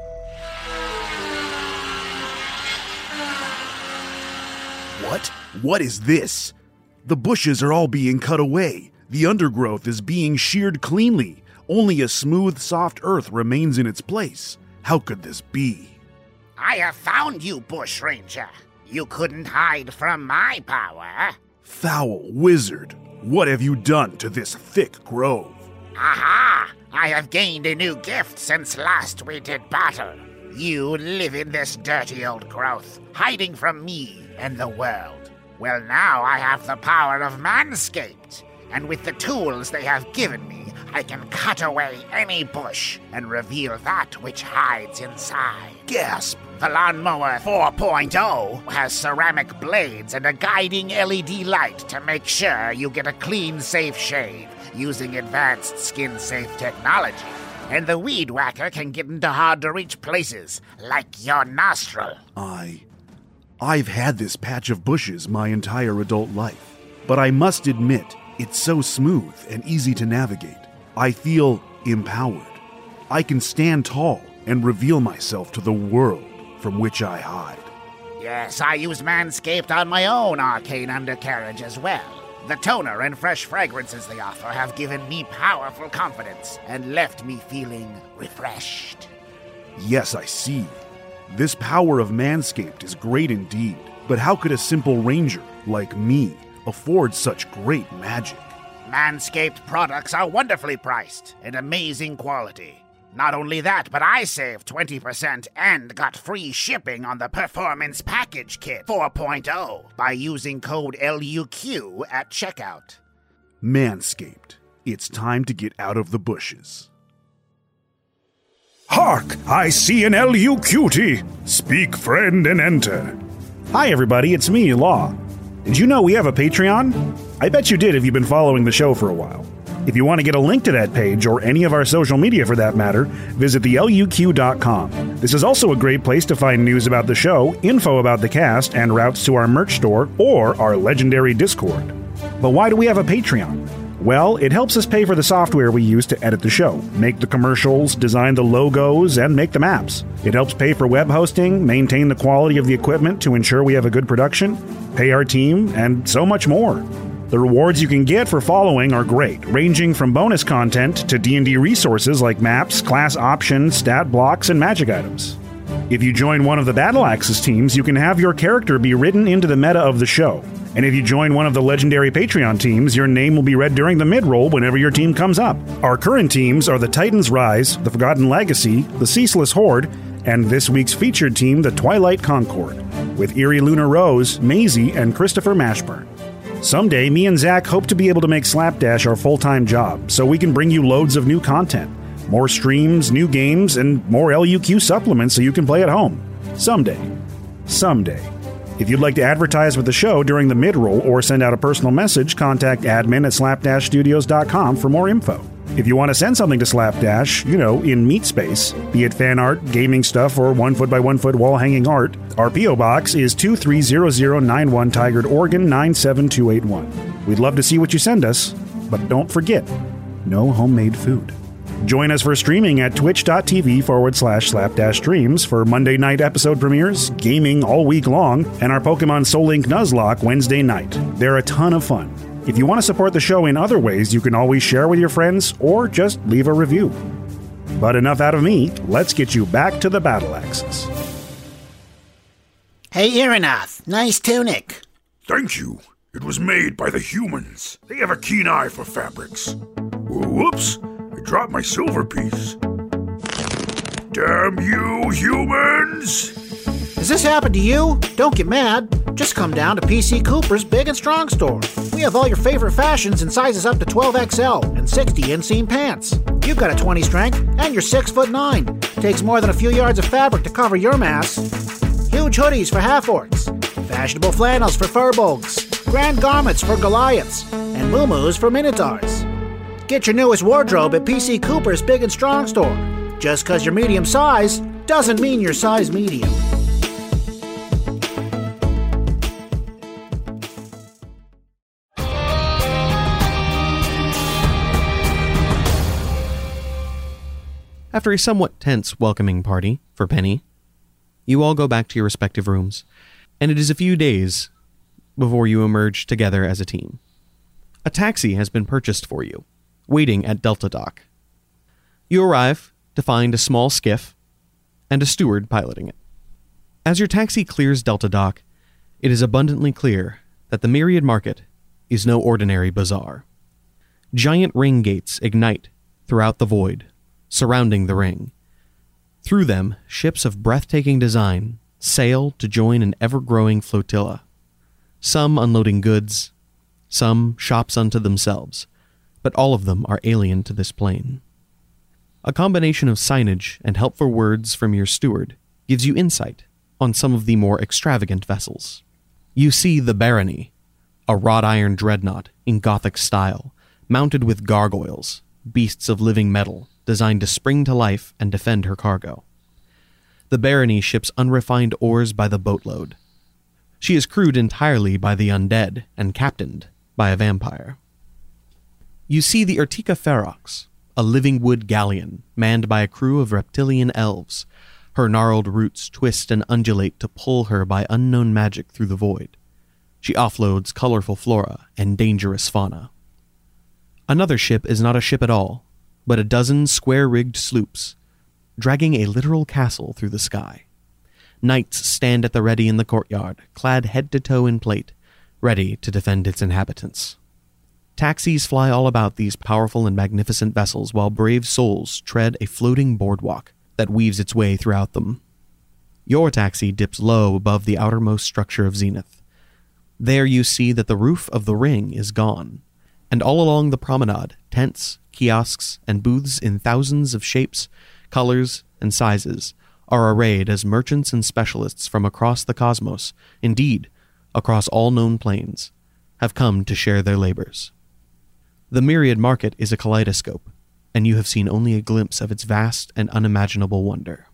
What? What is this? The bushes are all being cut away. The undergrowth is being sheared cleanly. Only a smooth, soft earth remains in its place. How could this be? I have found you, Bush Ranger. You couldn't hide from my power. Foul wizard, what have you done to this thick grove? Aha! I have gained a new gift since last we did battle. You live in this dirty old growth, hiding from me and the world. Well, now I have the power of Manscaped, and with the tools they have given me, I can cut away any bush and reveal that which hides inside. Gasp! The Lawnmower four point oh has ceramic blades and a guiding L E D light to make sure you get a clean, safe shave using advanced skin-safe technology. And the Weed Whacker can get into hard-to-reach places, like your nostril. I... I've had this patch of bushes my entire adult life, but I must admit, it's so smooth and easy to navigate. I feel empowered. I can stand tall and reveal myself to the world from which I hide. Yes, I use Manscaped on my own arcane undercarriage as well. The toner and fresh fragrances they offer have given me powerful confidence and left me feeling refreshed. Yes, I see. This power of Manscaped is great indeed, but how could a simple ranger like me afford such great magic? Manscaped products are wonderfully priced and amazing quality. Not only that, but I saved twenty percent and got free shipping on the Performance Package Kit four point oh by using code L U Q at checkout. Manscaped. It's time to get out of the bushes. Hark! I see an L U cutie! Speak, friend, and enter. Hi, everybody, it's me, Law. Did you know we have a Patreon? I bet you did if you've been following the show for a while. If you want to get a link to that page, or any of our social media for that matter, visit the L U Q dot com. This is also a great place to find news about the show, info about the cast, and routes to our merch store or our legendary Discord. But why do we have a Patreon? Well, it helps us pay for the software we use to edit the show, make the commercials, design the logos, and make the maps. It helps pay for web hosting, maintain the quality of the equipment to ensure we have a good production, pay our team, and so much more. The rewards you can get for following are great, ranging from bonus content to D and D resources like maps, class options, stat blocks, and magic items. If you join one of the Battle Axis teams, you can have your character be written into the meta of the show. And if you join one of the legendary Patreon teams, your name will be read during the mid-roll whenever your team comes up. Our current teams are the Titans Rise, the Forgotten Legacy, the Ceaseless Horde, and this week's featured team, the Twilight Concord, with Eerie Lunar Rose, Maisie, and Christopher Mashburn. Someday, me and Zach hope to be able to make Slapdash our full-time job, so we can bring you loads of new content, more streams, new games, and more L U Q supplements so you can play at home. Someday. Someday. If you'd like to advertise with the show during the mid-roll or send out a personal message, contact admin at slapdash studios dot com for more info. If you want to send something to Slapdash, you know, in meat space, be it fan art, gaming stuff, or one foot by one foot wall hanging art, our P O box is two three zero zero nine one Tigard, Oregon nine seven two eight one. We'd love to see what you send us, but don't forget, no homemade food. Join us for streaming at twitch.tv forward slash slapdash streams for Monday night episode premieres, gaming all week long, and our Pokemon Soul Link Nuzlocke Wednesday night. They're a ton of fun. If you want to support the show in other ways, you can always share with your friends or just leave a review. But enough out of me, let's get you back to the battle axes. Hey, Irinath, nice tunic. Thank you. It was made by the humans. They have a keen eye for fabrics. Whoops, I dropped my silver piece. Damn you, humans! Has this happened to you? Don't get mad. Just come down to P C Cooper's Big and Strong store. We have all your favorite fashions in sizes up to twelve X L and sixty inseam pants. You've got a twenty strength and you're six foot nine. Takes more than a few yards of fabric to cover your mass. Huge hoodies for half-orcs, fashionable flannels for furbolgs, grand garments for Goliaths, and muumuus for minotaurs. Get your newest wardrobe at P C Cooper's Big and Strong store. Just because you're medium size doesn't mean you're size medium. After a somewhat tense welcoming party for Penny, you all go back to your respective rooms, and it is a few days before you emerge together as a team. A taxi has been purchased for you, waiting at Delta Dock. You arrive to find a small skiff and a steward piloting it. As your taxi clears Delta Dock, it is abundantly clear that the Myriad Market is no ordinary bazaar. Giant ring gates ignite throughout the void, surrounding the ring. Through them, ships of breathtaking design sail to join an ever-growing flotilla, some unloading goods, some shops unto themselves, but all of them are alien to this plane. A combination of signage and helpful words from your steward gives you insight on some of the more extravagant vessels. You see the Barony, a wrought-iron dreadnought in Gothic style, mounted with gargoyles, beasts of living metal, designed to spring to life and defend her cargo. The Barony ships unrefined ores by the boatload. She is crewed entirely by the undead and captained by a vampire. You see the Urtica Ferox, a living wood galleon manned by a crew of reptilian elves. Her gnarled roots twist and undulate to pull her by unknown magic through the void. She offloads colorful flora and dangerous fauna. Another ship is not a ship at all, but a dozen square-rigged sloops, dragging a literal castle through the sky. Knights stand at the ready in the courtyard, clad head to toe in plate, ready to defend its inhabitants. Taxis fly all about these powerful and magnificent vessels, while brave souls tread a floating boardwalk that weaves its way throughout them. Your taxi dips low above the outermost structure of Zenith. There you see that the roof of the ring is gone, and all along the promenade, tents, kiosks, and booths in thousands of shapes, colors, and sizes are arrayed as merchants and specialists from across the cosmos, indeed, across all known planes, have come to share their labors. The Myriad Market is a kaleidoscope, and you have seen only a glimpse of its vast and unimaginable wonder.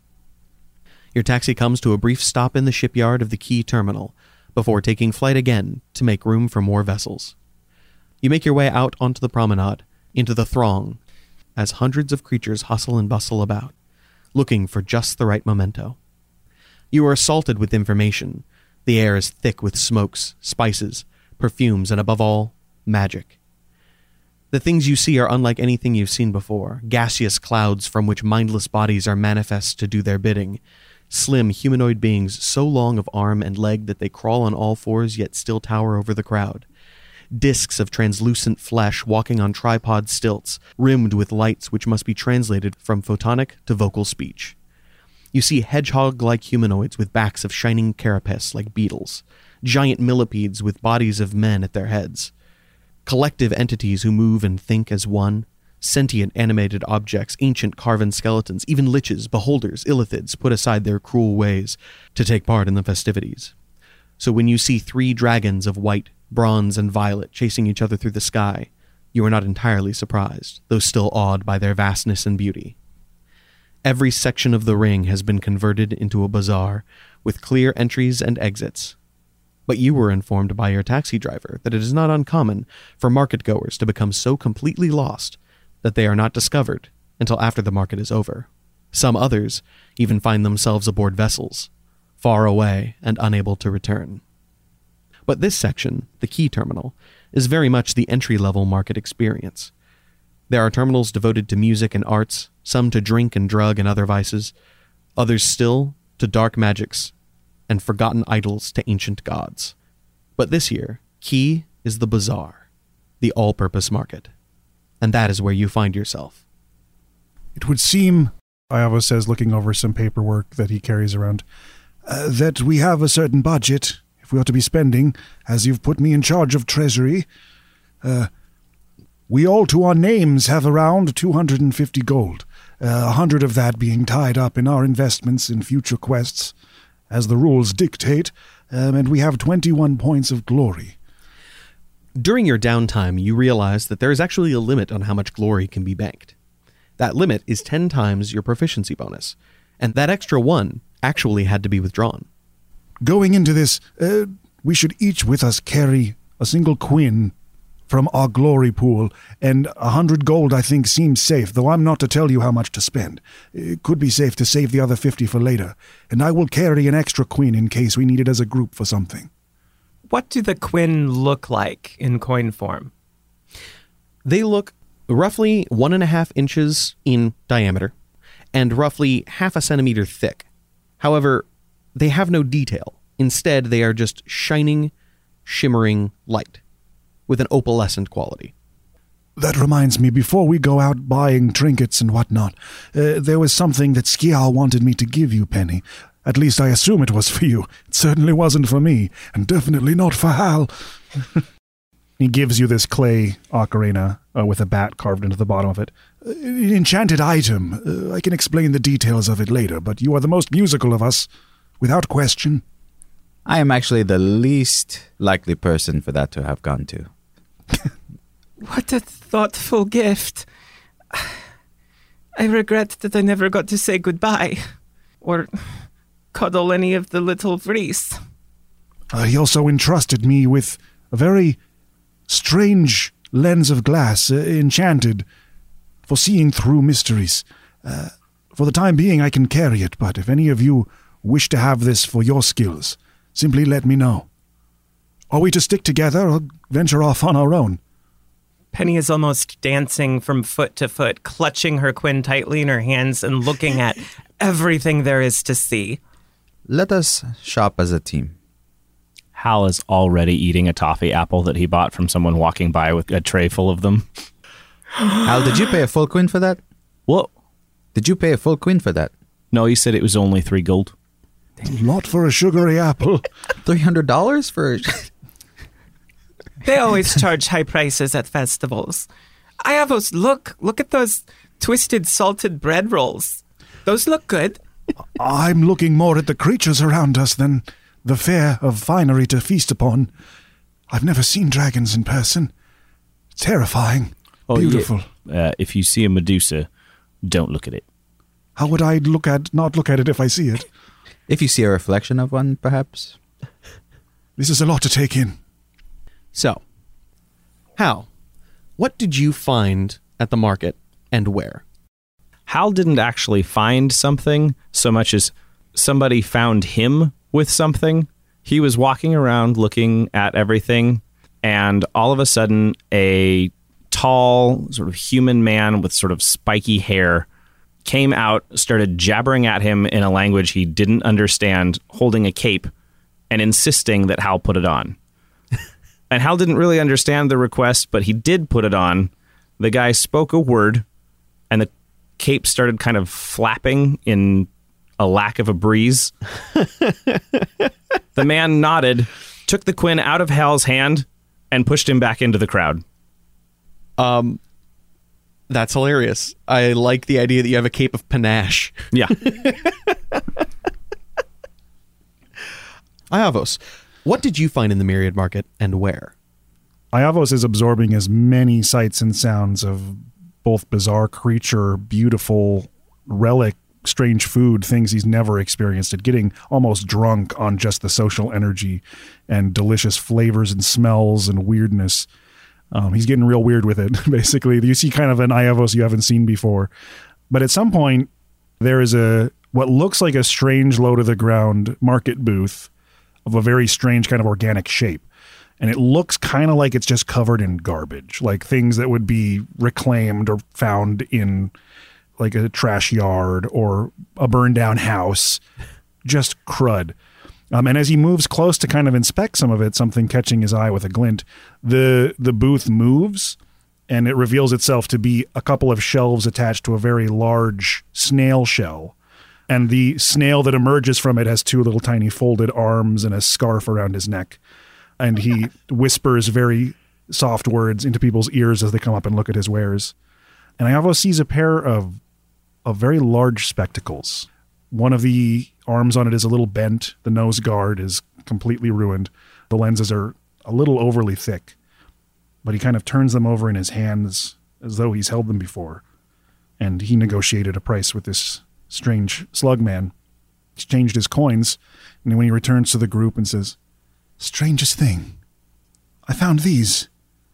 Your taxi comes to a brief stop in the shipyard of the Key Terminal, before taking flight again to make room for more vessels. You make your way out onto the promenade, into the throng, as hundreds of creatures hustle and bustle about, looking for just the right memento. You are assaulted with information. The air is thick with smokes, spices, perfumes, and above all, magic. The things you see are unlike anything you've seen before, gaseous clouds from which mindless bodies are manifest to do their bidding, slim humanoid beings so long of arm and leg that they crawl on all fours yet still tower over the crowd. Discs of translucent flesh walking on tripod stilts, rimmed with lights which must be translated from photonic to vocal speech. You see hedgehog-like humanoids with backs of shining carapace like beetles, giant millipedes with bodies of men at their heads, collective entities who move and think as one, sentient animated objects, ancient carven skeletons, even liches, beholders, illithids put aside their cruel ways to take part in the festivities. So when you see three dragons of white, bronze, and violet chasing each other through the sky, you are not entirely surprised, though still awed by their vastness and beauty. Every section of the ring has been converted into a bazaar, with clear entries and exits. But you were informed by your taxi driver that it is not uncommon for market-goers to become so completely lost that they are not discovered until after the market is over. Some others even find themselves aboard vessels, far away and unable to return. But this section, the Key Terminal, is very much the entry-level market experience. There are terminals devoted to music and arts, some to drink and drug and other vices, others still to dark magics and forgotten idols to ancient gods. But this year, Key is the bazaar, the all-purpose market. And that is where you find yourself. It would seem, Iavo says, looking over some paperwork that he carries around, uh, that we have a certain budget, if we ought to be spending, as you've put me in charge of treasury. Uh, we all to our names have around two hundred fifty gold, a uh, hundred of that being tied up in our investments in future quests, as the rules dictate, um, and we have twenty-one points of glory. During your downtime, you realize that there is actually a limit on how much glory can be banked. That limit is ten times your proficiency bonus, and that extra one actually had to be withdrawn. Going into this, uh, we should each with us carry a single quin from our glory pool, and a hundred gold I think seems safe, though I'm not to tell you how much to spend. It could be safe to save the other fifty for later, and I will carry an extra quin in case we need it as a group for something. What do the quin look like in coin form? They look roughly one and a half inches in diameter and roughly half a centimeter thick. However, they have no detail. Instead, they are just shining, shimmering light with an opalescent quality. That reminds me, before we go out buying trinkets and whatnot, uh, there was something that Skial wanted me to give you, Penny. At least I assume it was for you. It certainly wasn't for me, and definitely not for Hal. He gives you this clay ocarina uh, with a bat carved into the bottom of it. Uh, an enchanted item. Uh, I can explain the details of it later, but you are the most musical of us, without question. I am actually the least likely person for that to have gone to. What a thoughtful gift. I regret that I never got to say goodbye, or cuddle any of the little Vries. Uh, he also entrusted me with a very strange lens of glass, uh, enchanted, for seeing through mysteries. Uh, for the time being, I can carry it, but if any of you wish to have this for your skills, simply let me know. Are we to stick together or venture off on our own? Penny is almost dancing from foot to foot, clutching her quin tightly in her hands and looking at everything there is to see. Let us shop as a team. Hal is already eating a toffee apple that he bought from someone walking by with a tray full of them. Hal, did you pay a full quin for that? What? Did you pay a full quin for that? No, he said it was only three gold. A lot for a sugary apple. three hundred dollars for... They always charge high prices at festivals. I have those, look, look at those twisted salted bread rolls. Those look good. I'm looking more at the creatures around us than the fare of finery to feast upon. I've never seen dragons in person. Terrifying. Oh, beautiful. Yeah. Uh, if you see a Medusa, don't look at it. How would I look at not look at it if I see it? If you see a reflection of one, perhaps. This is a lot to take in. So, Hal, what did you find at the market and where? Hal didn't actually find something so much as somebody found him with something. He was walking around looking at everything, and all of a sudden a tall sort of human man with sort of spiky hair came out, started jabbering at him in a language he didn't understand, holding a cape and insisting that Hal put it on. And Hal didn't really understand the request, but he did put it on. The guy spoke a word, and the cape started kind of flapping in a lack of a breeze. The man nodded, took the quin out of Hal's hand, and pushed him back into the crowd. Um, that's hilarious. I like the idea that you have a cape of panache. Yeah. Iavos, what did you find in the Myriad Market and where? Iavos is absorbing as many sights and sounds of both bizarre creature, beautiful relic, strange food, things he's never experienced, at getting almost drunk on just the social energy and delicious flavors and smells and weirdness. Um, he's getting real weird with it, basically. You see kind of an Iavos you haven't seen before. But at some point, there is a what looks like a strange low-to-the-ground market booth of a very strange kind of organic shape. And it looks kind of like it's just covered in garbage, like things that would be reclaimed or found in like a trash yard or a burned down house, just crud. Um, and as he moves close to kind of inspect some of it, something catching his eye with a glint, the the booth moves and it reveals itself to be a couple of shelves attached to a very large snail shell. And the snail that emerges from it has two little tiny folded arms and a scarf around his neck. And he whispers very soft words into people's ears as they come up and look at his wares. And Iavos sees a pair of, of very large spectacles. One of the arms on it is a little bent. The nose guard is completely ruined. The lenses are a little overly thick. But he kind of turns them over in his hands as though he's held them before. And he negotiated a price with this strange slug man. He's changed his coins. And when he returns to the group and says, "Strangest thing. I found these.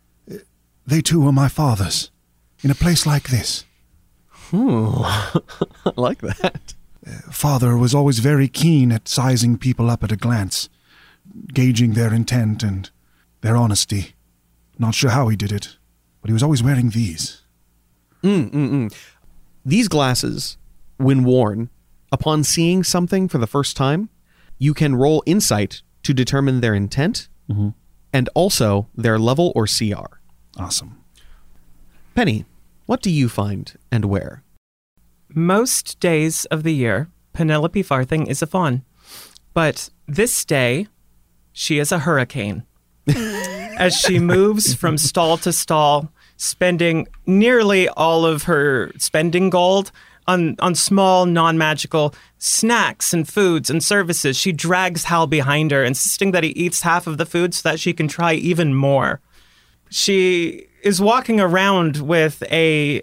They too were my father's. In a place like this." Hmm. I like that. Father was always very keen at sizing people up at a glance, gauging their intent and their honesty. Not sure how he did it, but he was always wearing these. Mm, mm, mm. These glasses, when worn, upon seeing something for the first time, you can roll insight to determine their intent mm-hmm. and also their level or C R. Awesome. Penny, what do you find and where? Most days of the year, Penelope Farthing is a fawn. But this day, she is a hurricane. As she moves from stall to stall, spending nearly all of her spending gold on, on small, non-magical snacks and foods and services. She drags Hal behind her, insisting that he eats half of the food so that she can try even more. She is walking around with a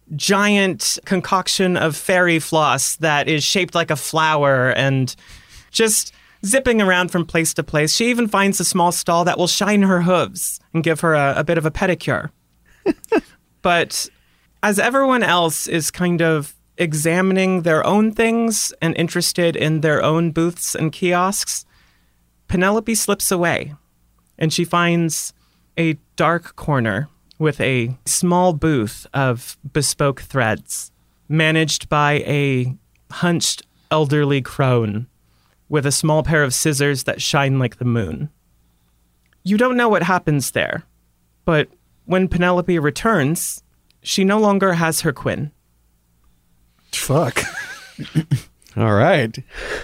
giant concoction of fairy floss that is shaped like a flower and just zipping around from place to place. She even finds a small stall that will shine her hooves and give her a, a bit of a pedicure. But as everyone else is kind of examining their own things and interested in their own booths and kiosks, Penelope slips away and she finds a dark corner with a small booth of bespoke threads managed by a hunched elderly crone with a small pair of scissors that shine like the moon. You don't know what happens there, but when Penelope returns, she no longer has her Quinn. Fuck. All right.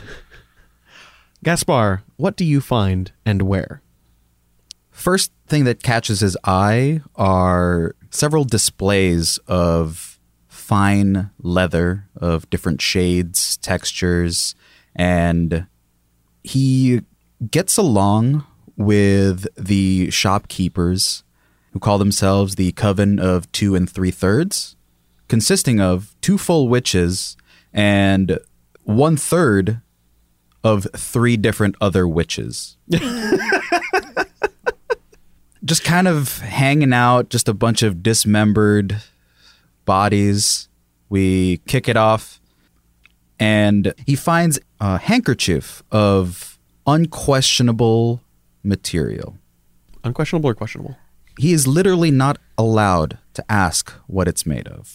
Gaspar, what do you find and where? First thing that catches his eye are several displays of fine leather of different shades, textures, and he gets along with the shopkeepers who call themselves the Coven of Two and Three Thirds, consisting of two full witches and one third of three different other witches. Just kind of hanging out, just a bunch of dismembered bodies. We kick it off, and he finds a handkerchief of unquestionable material. Unquestionable or questionable? He is literally not allowed to ask what it's made of.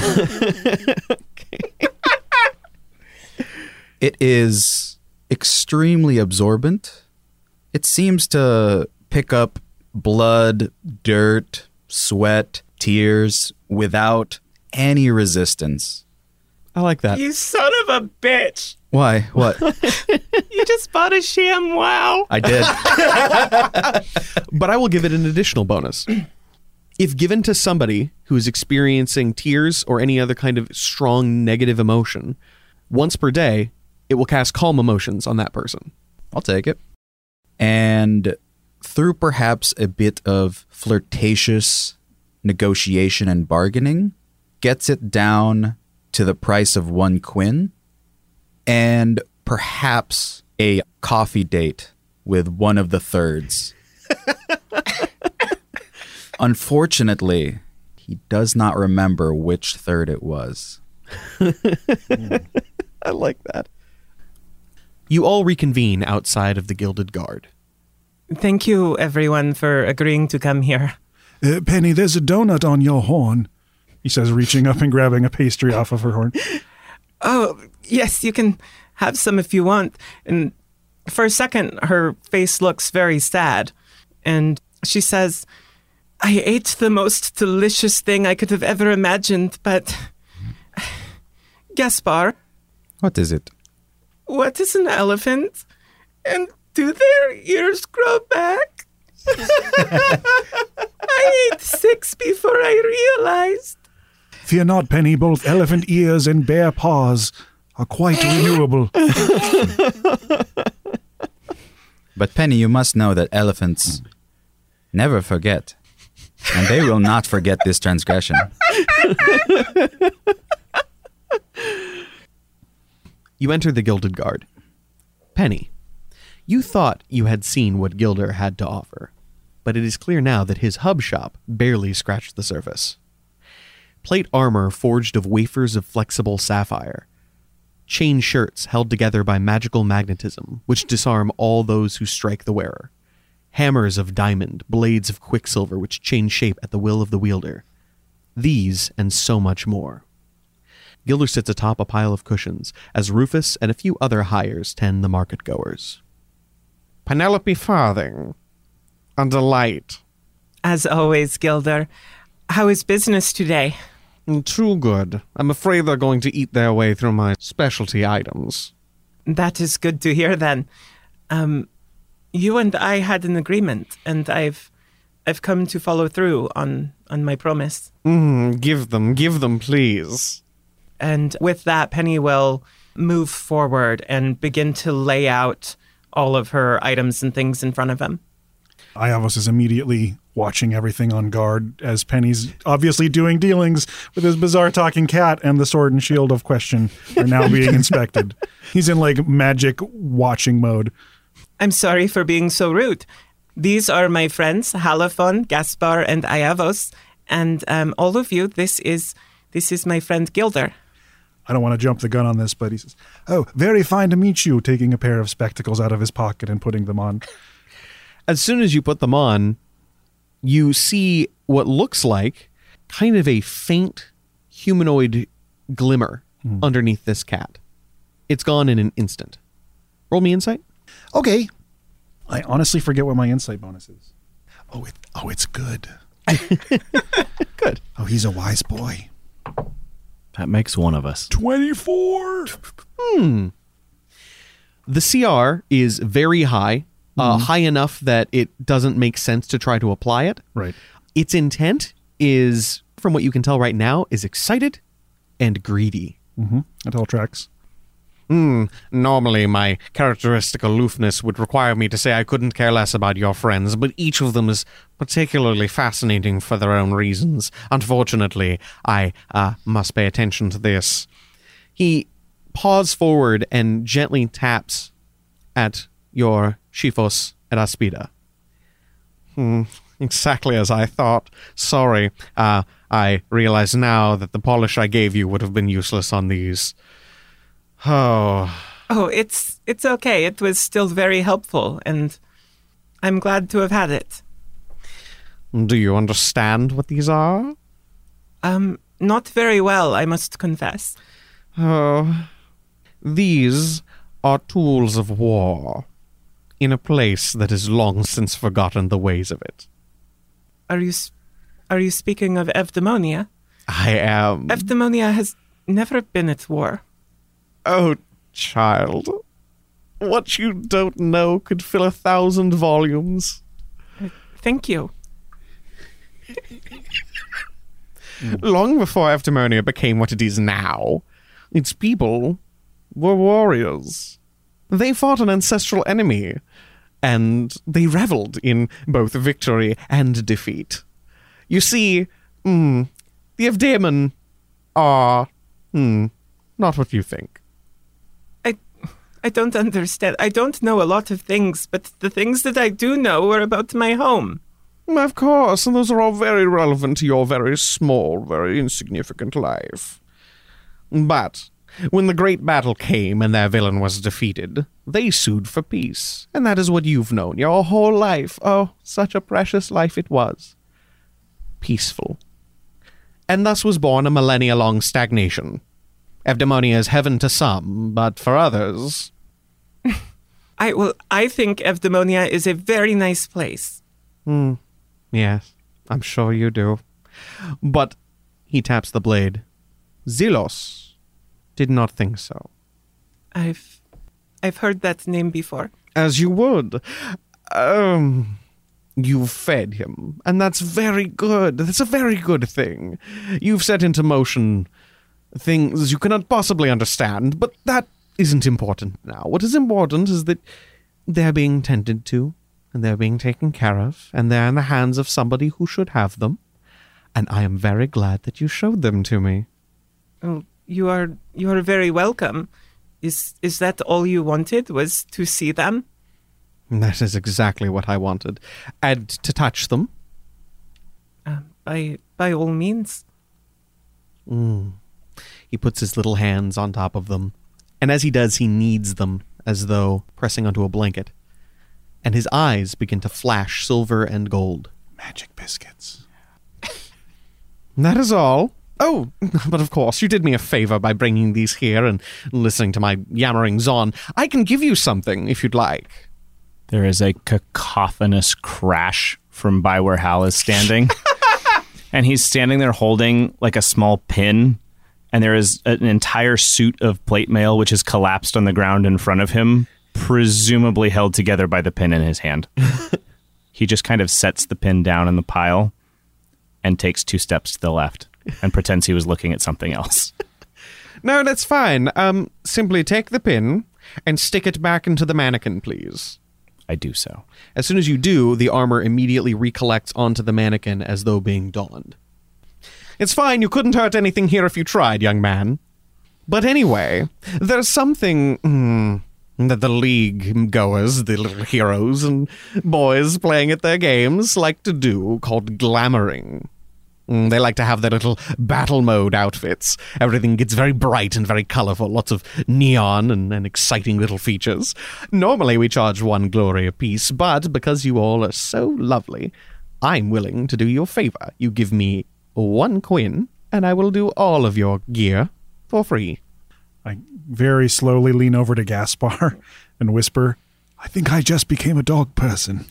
It is extremely absorbent. It seems to pick up blood, dirt, sweat, tears without any resistance. I like that. You son of a bitch. Why? What? You just bought a sham wow. I did. But I will give it an additional bonus. If given to somebody who is experiencing tears or any other kind of strong negative emotion, once per day, it will cast calm emotions on that person. I'll take it. And through perhaps a bit of flirtatious negotiation and bargaining, gets it down to the price of one quin and perhaps a coffee date with one of the thirds. Unfortunately, he does not remember which third it was. I like that. You all reconvene outside of the Gilded Guard. Thank you, everyone, for agreeing to come here. Uh, Penny, there's a donut on your horn, he says, reaching up and grabbing a pastry off of her horn. Oh, yes, you can have some if you want. And for a second, her face looks very sad. And she says, I ate the most delicious thing I could have ever imagined, but... Gaspar. What is it? What is an elephant? And do their ears grow back? I ate six before I realized. Fear not, Penny, both elephant ears and bear paws are quite renewable. But Penny, you must know that elephants never forget. And they will not forget this transgression. You enter the Gilded Guard. Penny, you thought you had seen what Gilder had to offer, but it is clear now that his hub shop barely scratched the surface. Plate armor forged of wafers of flexible sapphire. Chain shirts held together by magical magnetism, which disarm all those who strike the wearer. Hammers of diamond, blades of quicksilver which change shape at the will of the wielder. These and so much more. Gilder sits atop a pile of cushions as Rufus and a few other hires tend the market-goers. Penelope Farthing. A delight. As always, Gilder. How is business today? Too good. I'm afraid they're going to eat their way through my specialty items. That is good to hear, then. Um, you and I had an agreement, and I've I've come to follow through on, on my promise. Mm, give them, give them, please. And with that, Penny will move forward and begin to lay out all of her items and things in front of him. Iavos is immediately watching everything on guard as Penny's obviously doing dealings with his bizarre talking cat, and the sword and shield of question are now being inspected. He's in like magic watching mode. I'm sorry for being so rude. These are my friends, Halaphon, Gaspar, and Iavos, and um, all of you, this is this is my friend Gilder. I don't want to jump the gun on this, but he says, "Oh, very fine to meet you," taking a pair of spectacles out of his pocket and putting them on. As soon as you put them on, you see what looks like kind of a faint humanoid glimmer mm. underneath this cat. It's gone in an instant. Roll me insight. Okay. I honestly forget what my insight bonus is. Oh, it, oh, it's good. Good. Oh, he's a wise boy. That makes one of us. twenty-four. Hmm. The C R is very high. Uh, mm-hmm. High enough that it doesn't make sense to try to apply it. Right. Its intent is, from what you can tell right now, is excited and greedy. Mm-hmm. That all tracks. Hmm. Normally, my characteristic aloofness would require me to say I couldn't care less about your friends, but each of them is particularly fascinating for their own reasons. Unfortunately, I uh, must pay attention to this. He paws forward and gently taps at your Shifos et Aspida. Hmm, exactly as I thought. Sorry, uh, I realize now that the polish I gave you would have been useless on these. Oh. Oh, it's it's okay. It was still very helpful, and I'm glad to have had it. Do you understand what these are? Um, not very well, I must confess. Oh, these are tools of war. In a place that has long since forgotten the ways of it. Are you, are you speaking of Evdaimonia? I am. Evdaimonia has never been at war. Oh, child. What you don't know could fill a thousand volumes. Thank you. Long before Evdaimonia became what it is now, its people were warriors. They fought an ancestral enemy, and they reveled in both victory and defeat. You see, mm, the Evdaemon are mm, not what you think. I, I don't understand. I don't know a lot of things, but the things that I do know are about my home. Of course, and those are all very relevant to your very small, very insignificant life. But when the great battle came and their villain was defeated, they sued for peace, and that is what you've known your whole life. Oh, such a precious life it was. Peaceful. And thus was born a millennia-long stagnation. Evdaemonia is heaven to some, but for others... I well, I think Evdaemonia is a very nice place. Hmm. Yes, I'm sure you do. But, he taps the blade, Zelos did not think so. I've I've heard that name before. As you would. Um, you've fed him, and that's very good. That's a very good thing. You've set into motion things you cannot possibly understand, but that isn't important now. What is important is that they're being tended to, and they're being taken care of, and they're in the hands of somebody who should have them. And I am very glad that you showed them to me. Oh, you are you are very welcome. Is is that all you wanted, was to see them? That is exactly what I wanted. And to touch them. Uh, by by all means. Mm. He puts his little hands on top of them, and as he does, he kneads them as though pressing onto a blanket. And his eyes begin to flash silver and gold. Magic biscuits. That is all. Oh, but of course, you did me a favor by bringing these here and listening to my yammerings on. I can give you something, if you'd like. There is a cacophonous crash from by where Hal is standing. And he's standing there holding like a small pin. And there is an entire suit of plate mail which has collapsed on the ground in front of him, presumably held together by the pin in his hand. He just kind of sets the pin down in the pile and takes two steps to the left and pretends he was looking at something else. No, that's fine. Um, simply take the pin and stick it back into the mannequin, please. I do so. As soon as you do, the armor immediately recollects onto the mannequin as though being donned. It's fine, you couldn't hurt anything here if you tried, young man. But anyway, there's something mm, that the League goers, the little heroes and boys playing at their games, like to do called glamoring. Mm, they like to have their little battle mode outfits. Everything gets very bright and very colorful, lots of neon and, and exciting little features. Normally we charge one glory apiece, but because you all are so lovely, I'm willing to do you a favor. You give me one quin, and I will do all of your gear for free. I very slowly lean over to Gaspar and whisper, I think I just became a dog person.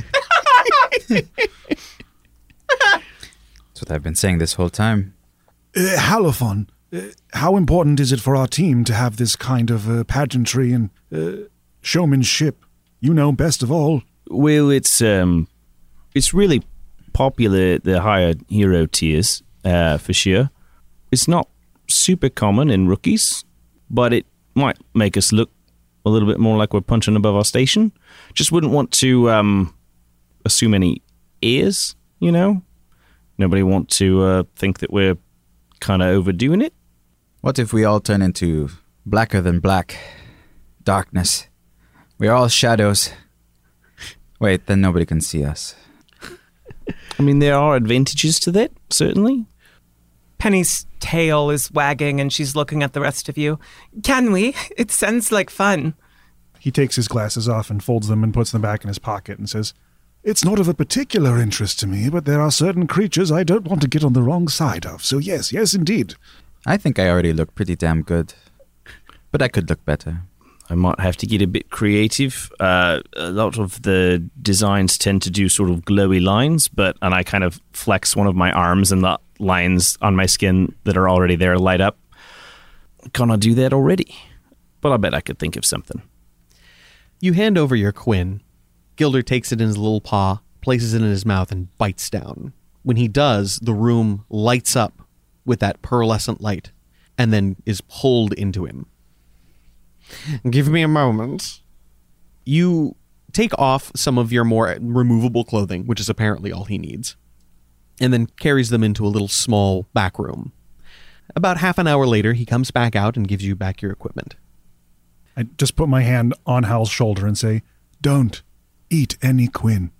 That's what I've been saying this whole time. Uh, Halophon, uh, how important is it for our team to have this kind of uh, pageantry and uh, showmanship? You know best of all. Well, it's um, it's really popular at the higher hero tiers, uh, for sure. It's not super common in rookies, but it might make us look a little bit more like we're punching above our station. Just wouldn't want to um, assume any ears, you know? Nobody want to uh, think that we're kind of overdoing it. What if we all turn into blacker than black? Darkness. We're all shadows. Wait, then nobody can see us. I mean, there are advantages to that, certainly. Penny's tail is wagging and she's looking at the rest of you. Can we? It sounds like fun. He takes his glasses off and folds them and puts them back in his pocket and says, It's not of a particular interest to me, but there are certain creatures I don't want to get on the wrong side of. So yes, yes indeed. I think I already look pretty damn good. But I could look better. I might have to get a bit creative. Uh, a lot of the designs tend to do sort of glowy lines, but and I kind of flex one of my arms and the lines on my skin that are already there light up. Can I do that already? But I bet I could think of something. You hand over your quin. Gilder takes it in his little paw, places it in his mouth, and bites down. When he does, the room lights up with that pearlescent light, and then is pulled into him. Give me a moment. You take off some of your more removable clothing, which is apparently all he needs, and then carries them into a little small back room. About half an hour later, he comes back out and gives you back your equipment. I just put my hand on Hal's shoulder and say, "Don't eat any Quinn."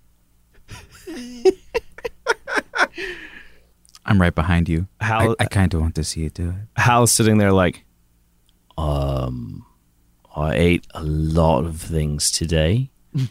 I'm right behind you. Hal, I, I kind of want to see you do it. Hal's sitting there like, um, I ate a lot of things today.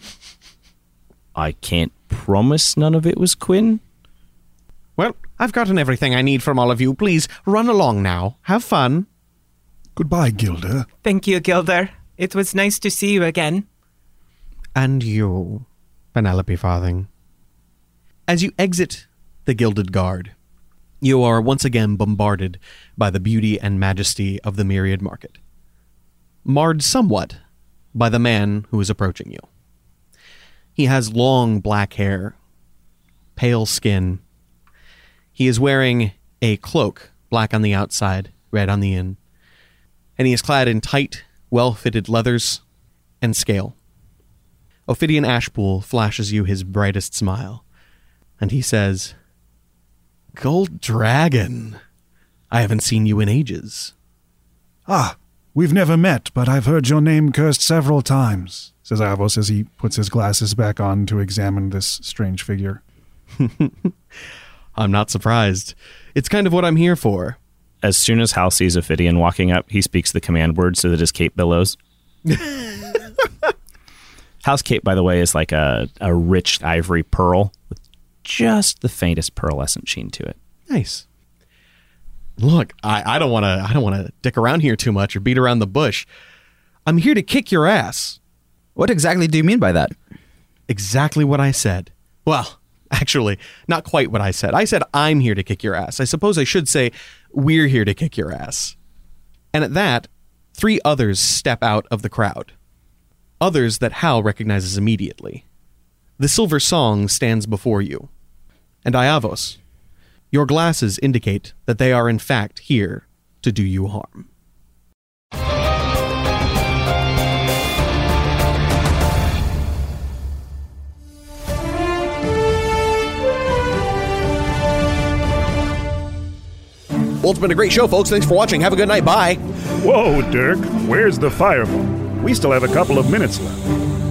I can't promise none of it was Quinn. Well, I've gotten everything I need from all of you. Please, run along now. Have fun. Goodbye, Gilder. Thank you, Gilder. It was nice to see you again. And you, Penelope Farthing. As you exit the Gilded Guard, you are once again bombarded by the beauty and majesty of the Myriad Market, marred somewhat by the man who is approaching you. He has long black hair, pale skin. He is wearing a cloak, black on the outside, red on the in, and he is clad in tight, well-fitted leathers and scale. Ophidian Ashpool flashes you his brightest smile, and he says, "Gold Dragon, I haven't seen you in ages." "Ah, we've never met, but I've heard your name cursed several times," says Avos as he puts his glasses back on to examine this strange figure. I'm not surprised. It's kind of what I'm here for. As soon as Hal sees Ophidian walking up, he speaks the command word so that his cape billows. Hal's cape, by the way, is like a, a rich ivory pearl with just the faintest pearlescent sheen to it. Nice. Look, I, I don't want to I don't want to dick around here too much or beat around the bush. I'm here to kick your ass. What exactly do you mean by that? Exactly what I said. Well, actually, not quite what I said. I said I'm here to kick your ass. I suppose I should say we're here to kick your ass. And at that, three others step out of the crowd. Others that Hal recognizes immediately. The Silver Song stands before you. And Iavos, your glasses indicate that they are in fact here to do you harm. Well, it's been a great show, folks. Thanks for watching. Have a good night. Bye. Whoa, Dirk. Where's the fireball? We still have a couple of minutes left.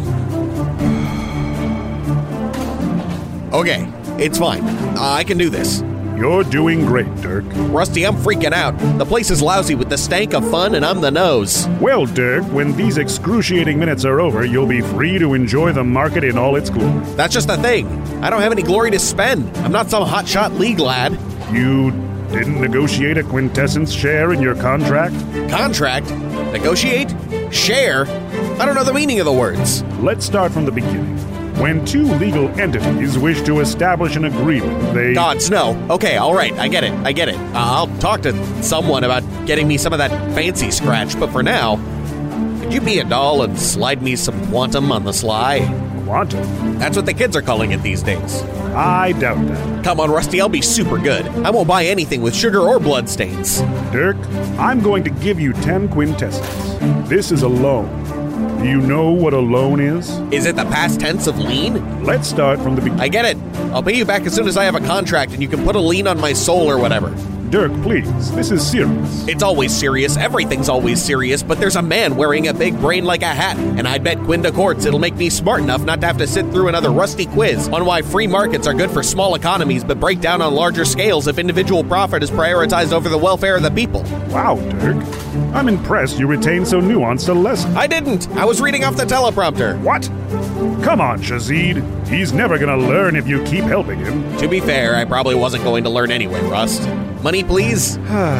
Okay, it's fine. I can do this. You're doing great, Dirk. Rusty, I'm freaking out. The place is lousy with the stank of fun, and I'm the nose. Well, Dirk, when these excruciating minutes are over, you'll be free to enjoy the market in all its glory. That's just the thing. I don't have any glory to spend. I'm not some hotshot league lad. You didn't negotiate a quintessence share in your contract? Contract? Negotiate? Share? I don't know the meaning of the words. Let's start from the beginning. When two legal entities wish to establish an agreement, they... Gods, no. Okay, all right, I get it, I get it. Uh, I'll talk to someone about getting me some of that fancy scratch, but for now, could you be a doll and slide me some quantum on the sly? Quantum? That's what the kids are calling it these days. I doubt that. Come on, Rusty, I'll be super good. I won't buy anything with sugar or blood stains. Dirk, I'm going to give you ten quintessence. This is a loan. Do you know what a loan is? Is it the past tense of lien? Let's start from the beginning. I get it. I'll pay you back as soon as I have a contract and you can put a lien on my soul or whatever. Dirk, please. This is serious. It's always serious. Everything's always serious, but there's a man wearing a big brain like a hat, and I bet Quinda Courts it'll make me smart enough not to have to sit through another rusty quiz on why free markets are good for small economies but break down on larger scales if individual profit is prioritized over the welfare of the people. Wow, Dirk. I'm impressed you retained so nuanced a lesson. I didn't. I was reading off the teleprompter. What? Come on, Shazid. He's never gonna learn if you keep helping him. To be fair, I probably wasn't going to learn anyway, Rust. Money, please?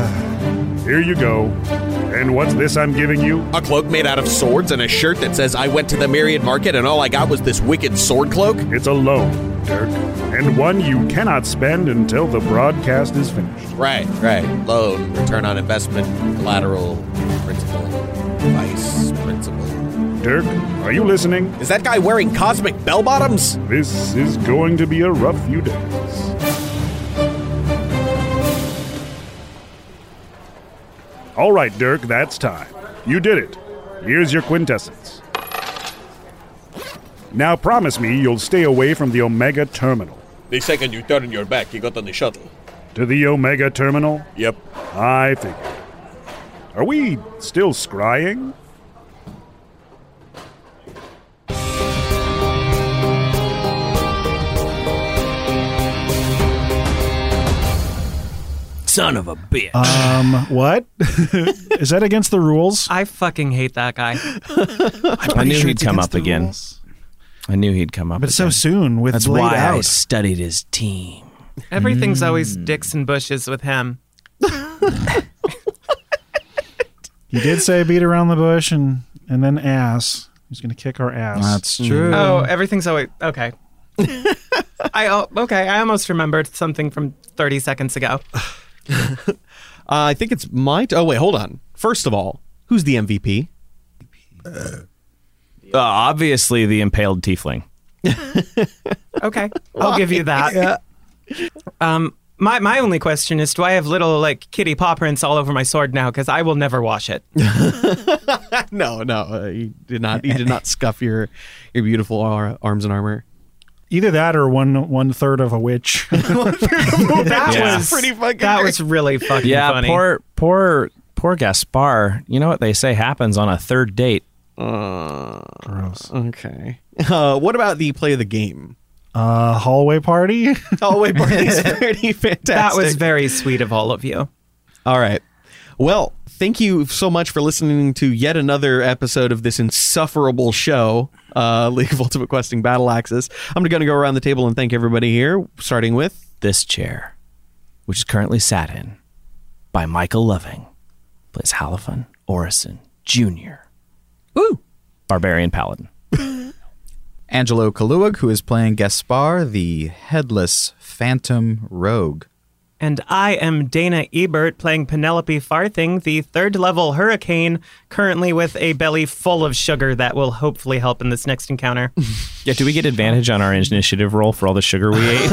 Here you go. And what's this I'm giving you? A cloak made out of swords and a shirt that says I went to the Myriad Market and all I got was this wicked sword cloak? It's a loan, Dirk. And one you cannot spend until the broadcast is finished. Right, right. Loan, return on investment, collateral, principal, vice, principal. Dirk, are you listening? Is that guy wearing cosmic bell-bottoms? This is going to be a rough few days. All right, Dirk, that's time. You did it. Here's your quintessence. Now promise me you'll stay away from the Omega Terminal. The second you turn your back, you got on the shuttle. To the Omega Terminal? Yep. I figured. Are we still scrying? Son of a bitch. Um, what? Is that against the rules? I fucking hate that guy. I knew sure he'd it's come against up the again. rules. I knew he'd come up But so again. soon with That's Blade why I out. studied his team. Everything's always dicks and bushes with him. He did say beat around the bush and, and then ass. He's going to kick our ass. That's true. Oh, everything's always okay. I oh, okay. I almost remembered something from thirty seconds ago. uh, I think it's my. T- oh wait, hold on. First of all, who's the M V P? Uh, obviously, the impaled tiefling. Okay, I'll give you that. Yeah. Um, my my only question is, do I have little like kitty paw prints all over my sword now? Because I will never wash it. no, no, uh, you did not. You did not scuff your your beautiful ar- arms and armor. Either that or one one third of a witch. that Yeah. was pretty fucking That great. was really fucking Yeah, funny. poor, poor, poor Gaspar. You know what they say happens on a third date. Uh, Gross. Okay. Uh, what about the play of the game? Uh, hallway party? Hallway party is pretty fantastic. That was very sweet of all of you. All right. Well, thank you so much for listening to yet another episode of this insufferable show, uh, League of Ultimate Questing Battle Axis. I'm going to go around the table and thank everybody here, starting with This chair, which is currently sat in by Michael Loving, plays Halifan Orison Junior Woo! Barbarian Paladin. Angelo Kaluag, who is playing Gaspar, the headless phantom rogue. And I am Dana Ebert playing Penelope Farthing, the third level hurricane, currently with a belly full of sugar that will hopefully help in this next encounter. Yeah, do we get advantage on our initiative roll for all the sugar we ate?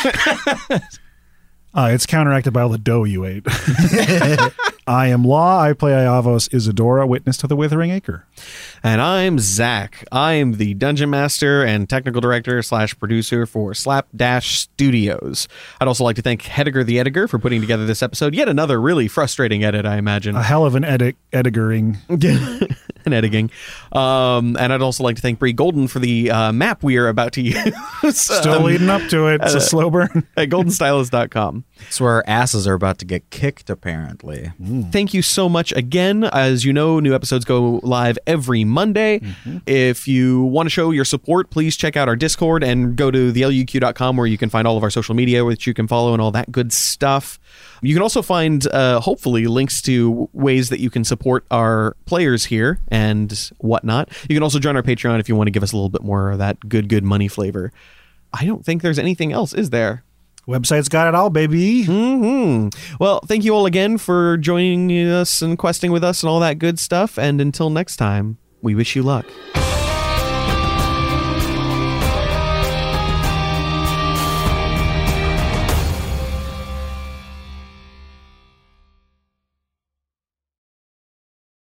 Uh, it's counteracted by all the dough you ate. I am Law. I play Iavos Isadora, witness to the Withering Acre. And I'm Zach. I am the Dungeon Master and Technical Director slash Producer for Slapdash Studios. I'd also like to thank Hediger the Editor for putting together this episode. Yet another really frustrating edit, I imagine. A hell of an edit Edgering. An editing. Um, and I'd also like to thank Bree Golden for the uh, map we are about to use. Still um, leading up to it. It's uh, a slow burn. At golden stylist dot com. It's where our asses are about to get kicked, apparently. Thank you so much again. As you know, new episodes go live every Monday. Mm-hmm. If you want to show your support, please check out our Discord and go to the L U Q dot com where you can find all of our social media, which you can follow and all that good stuff. You can also find, uh, hopefully, links to ways that you can support our players here and whatnot. You can also join our Patreon if you want to give us a little bit more of that good, good money flavor. I don't think there's anything else, is there? Website's got it all, baby. Mm-hmm. Well, thank you all again for joining us and questing with us and all that good stuff. And until next time, we wish you luck.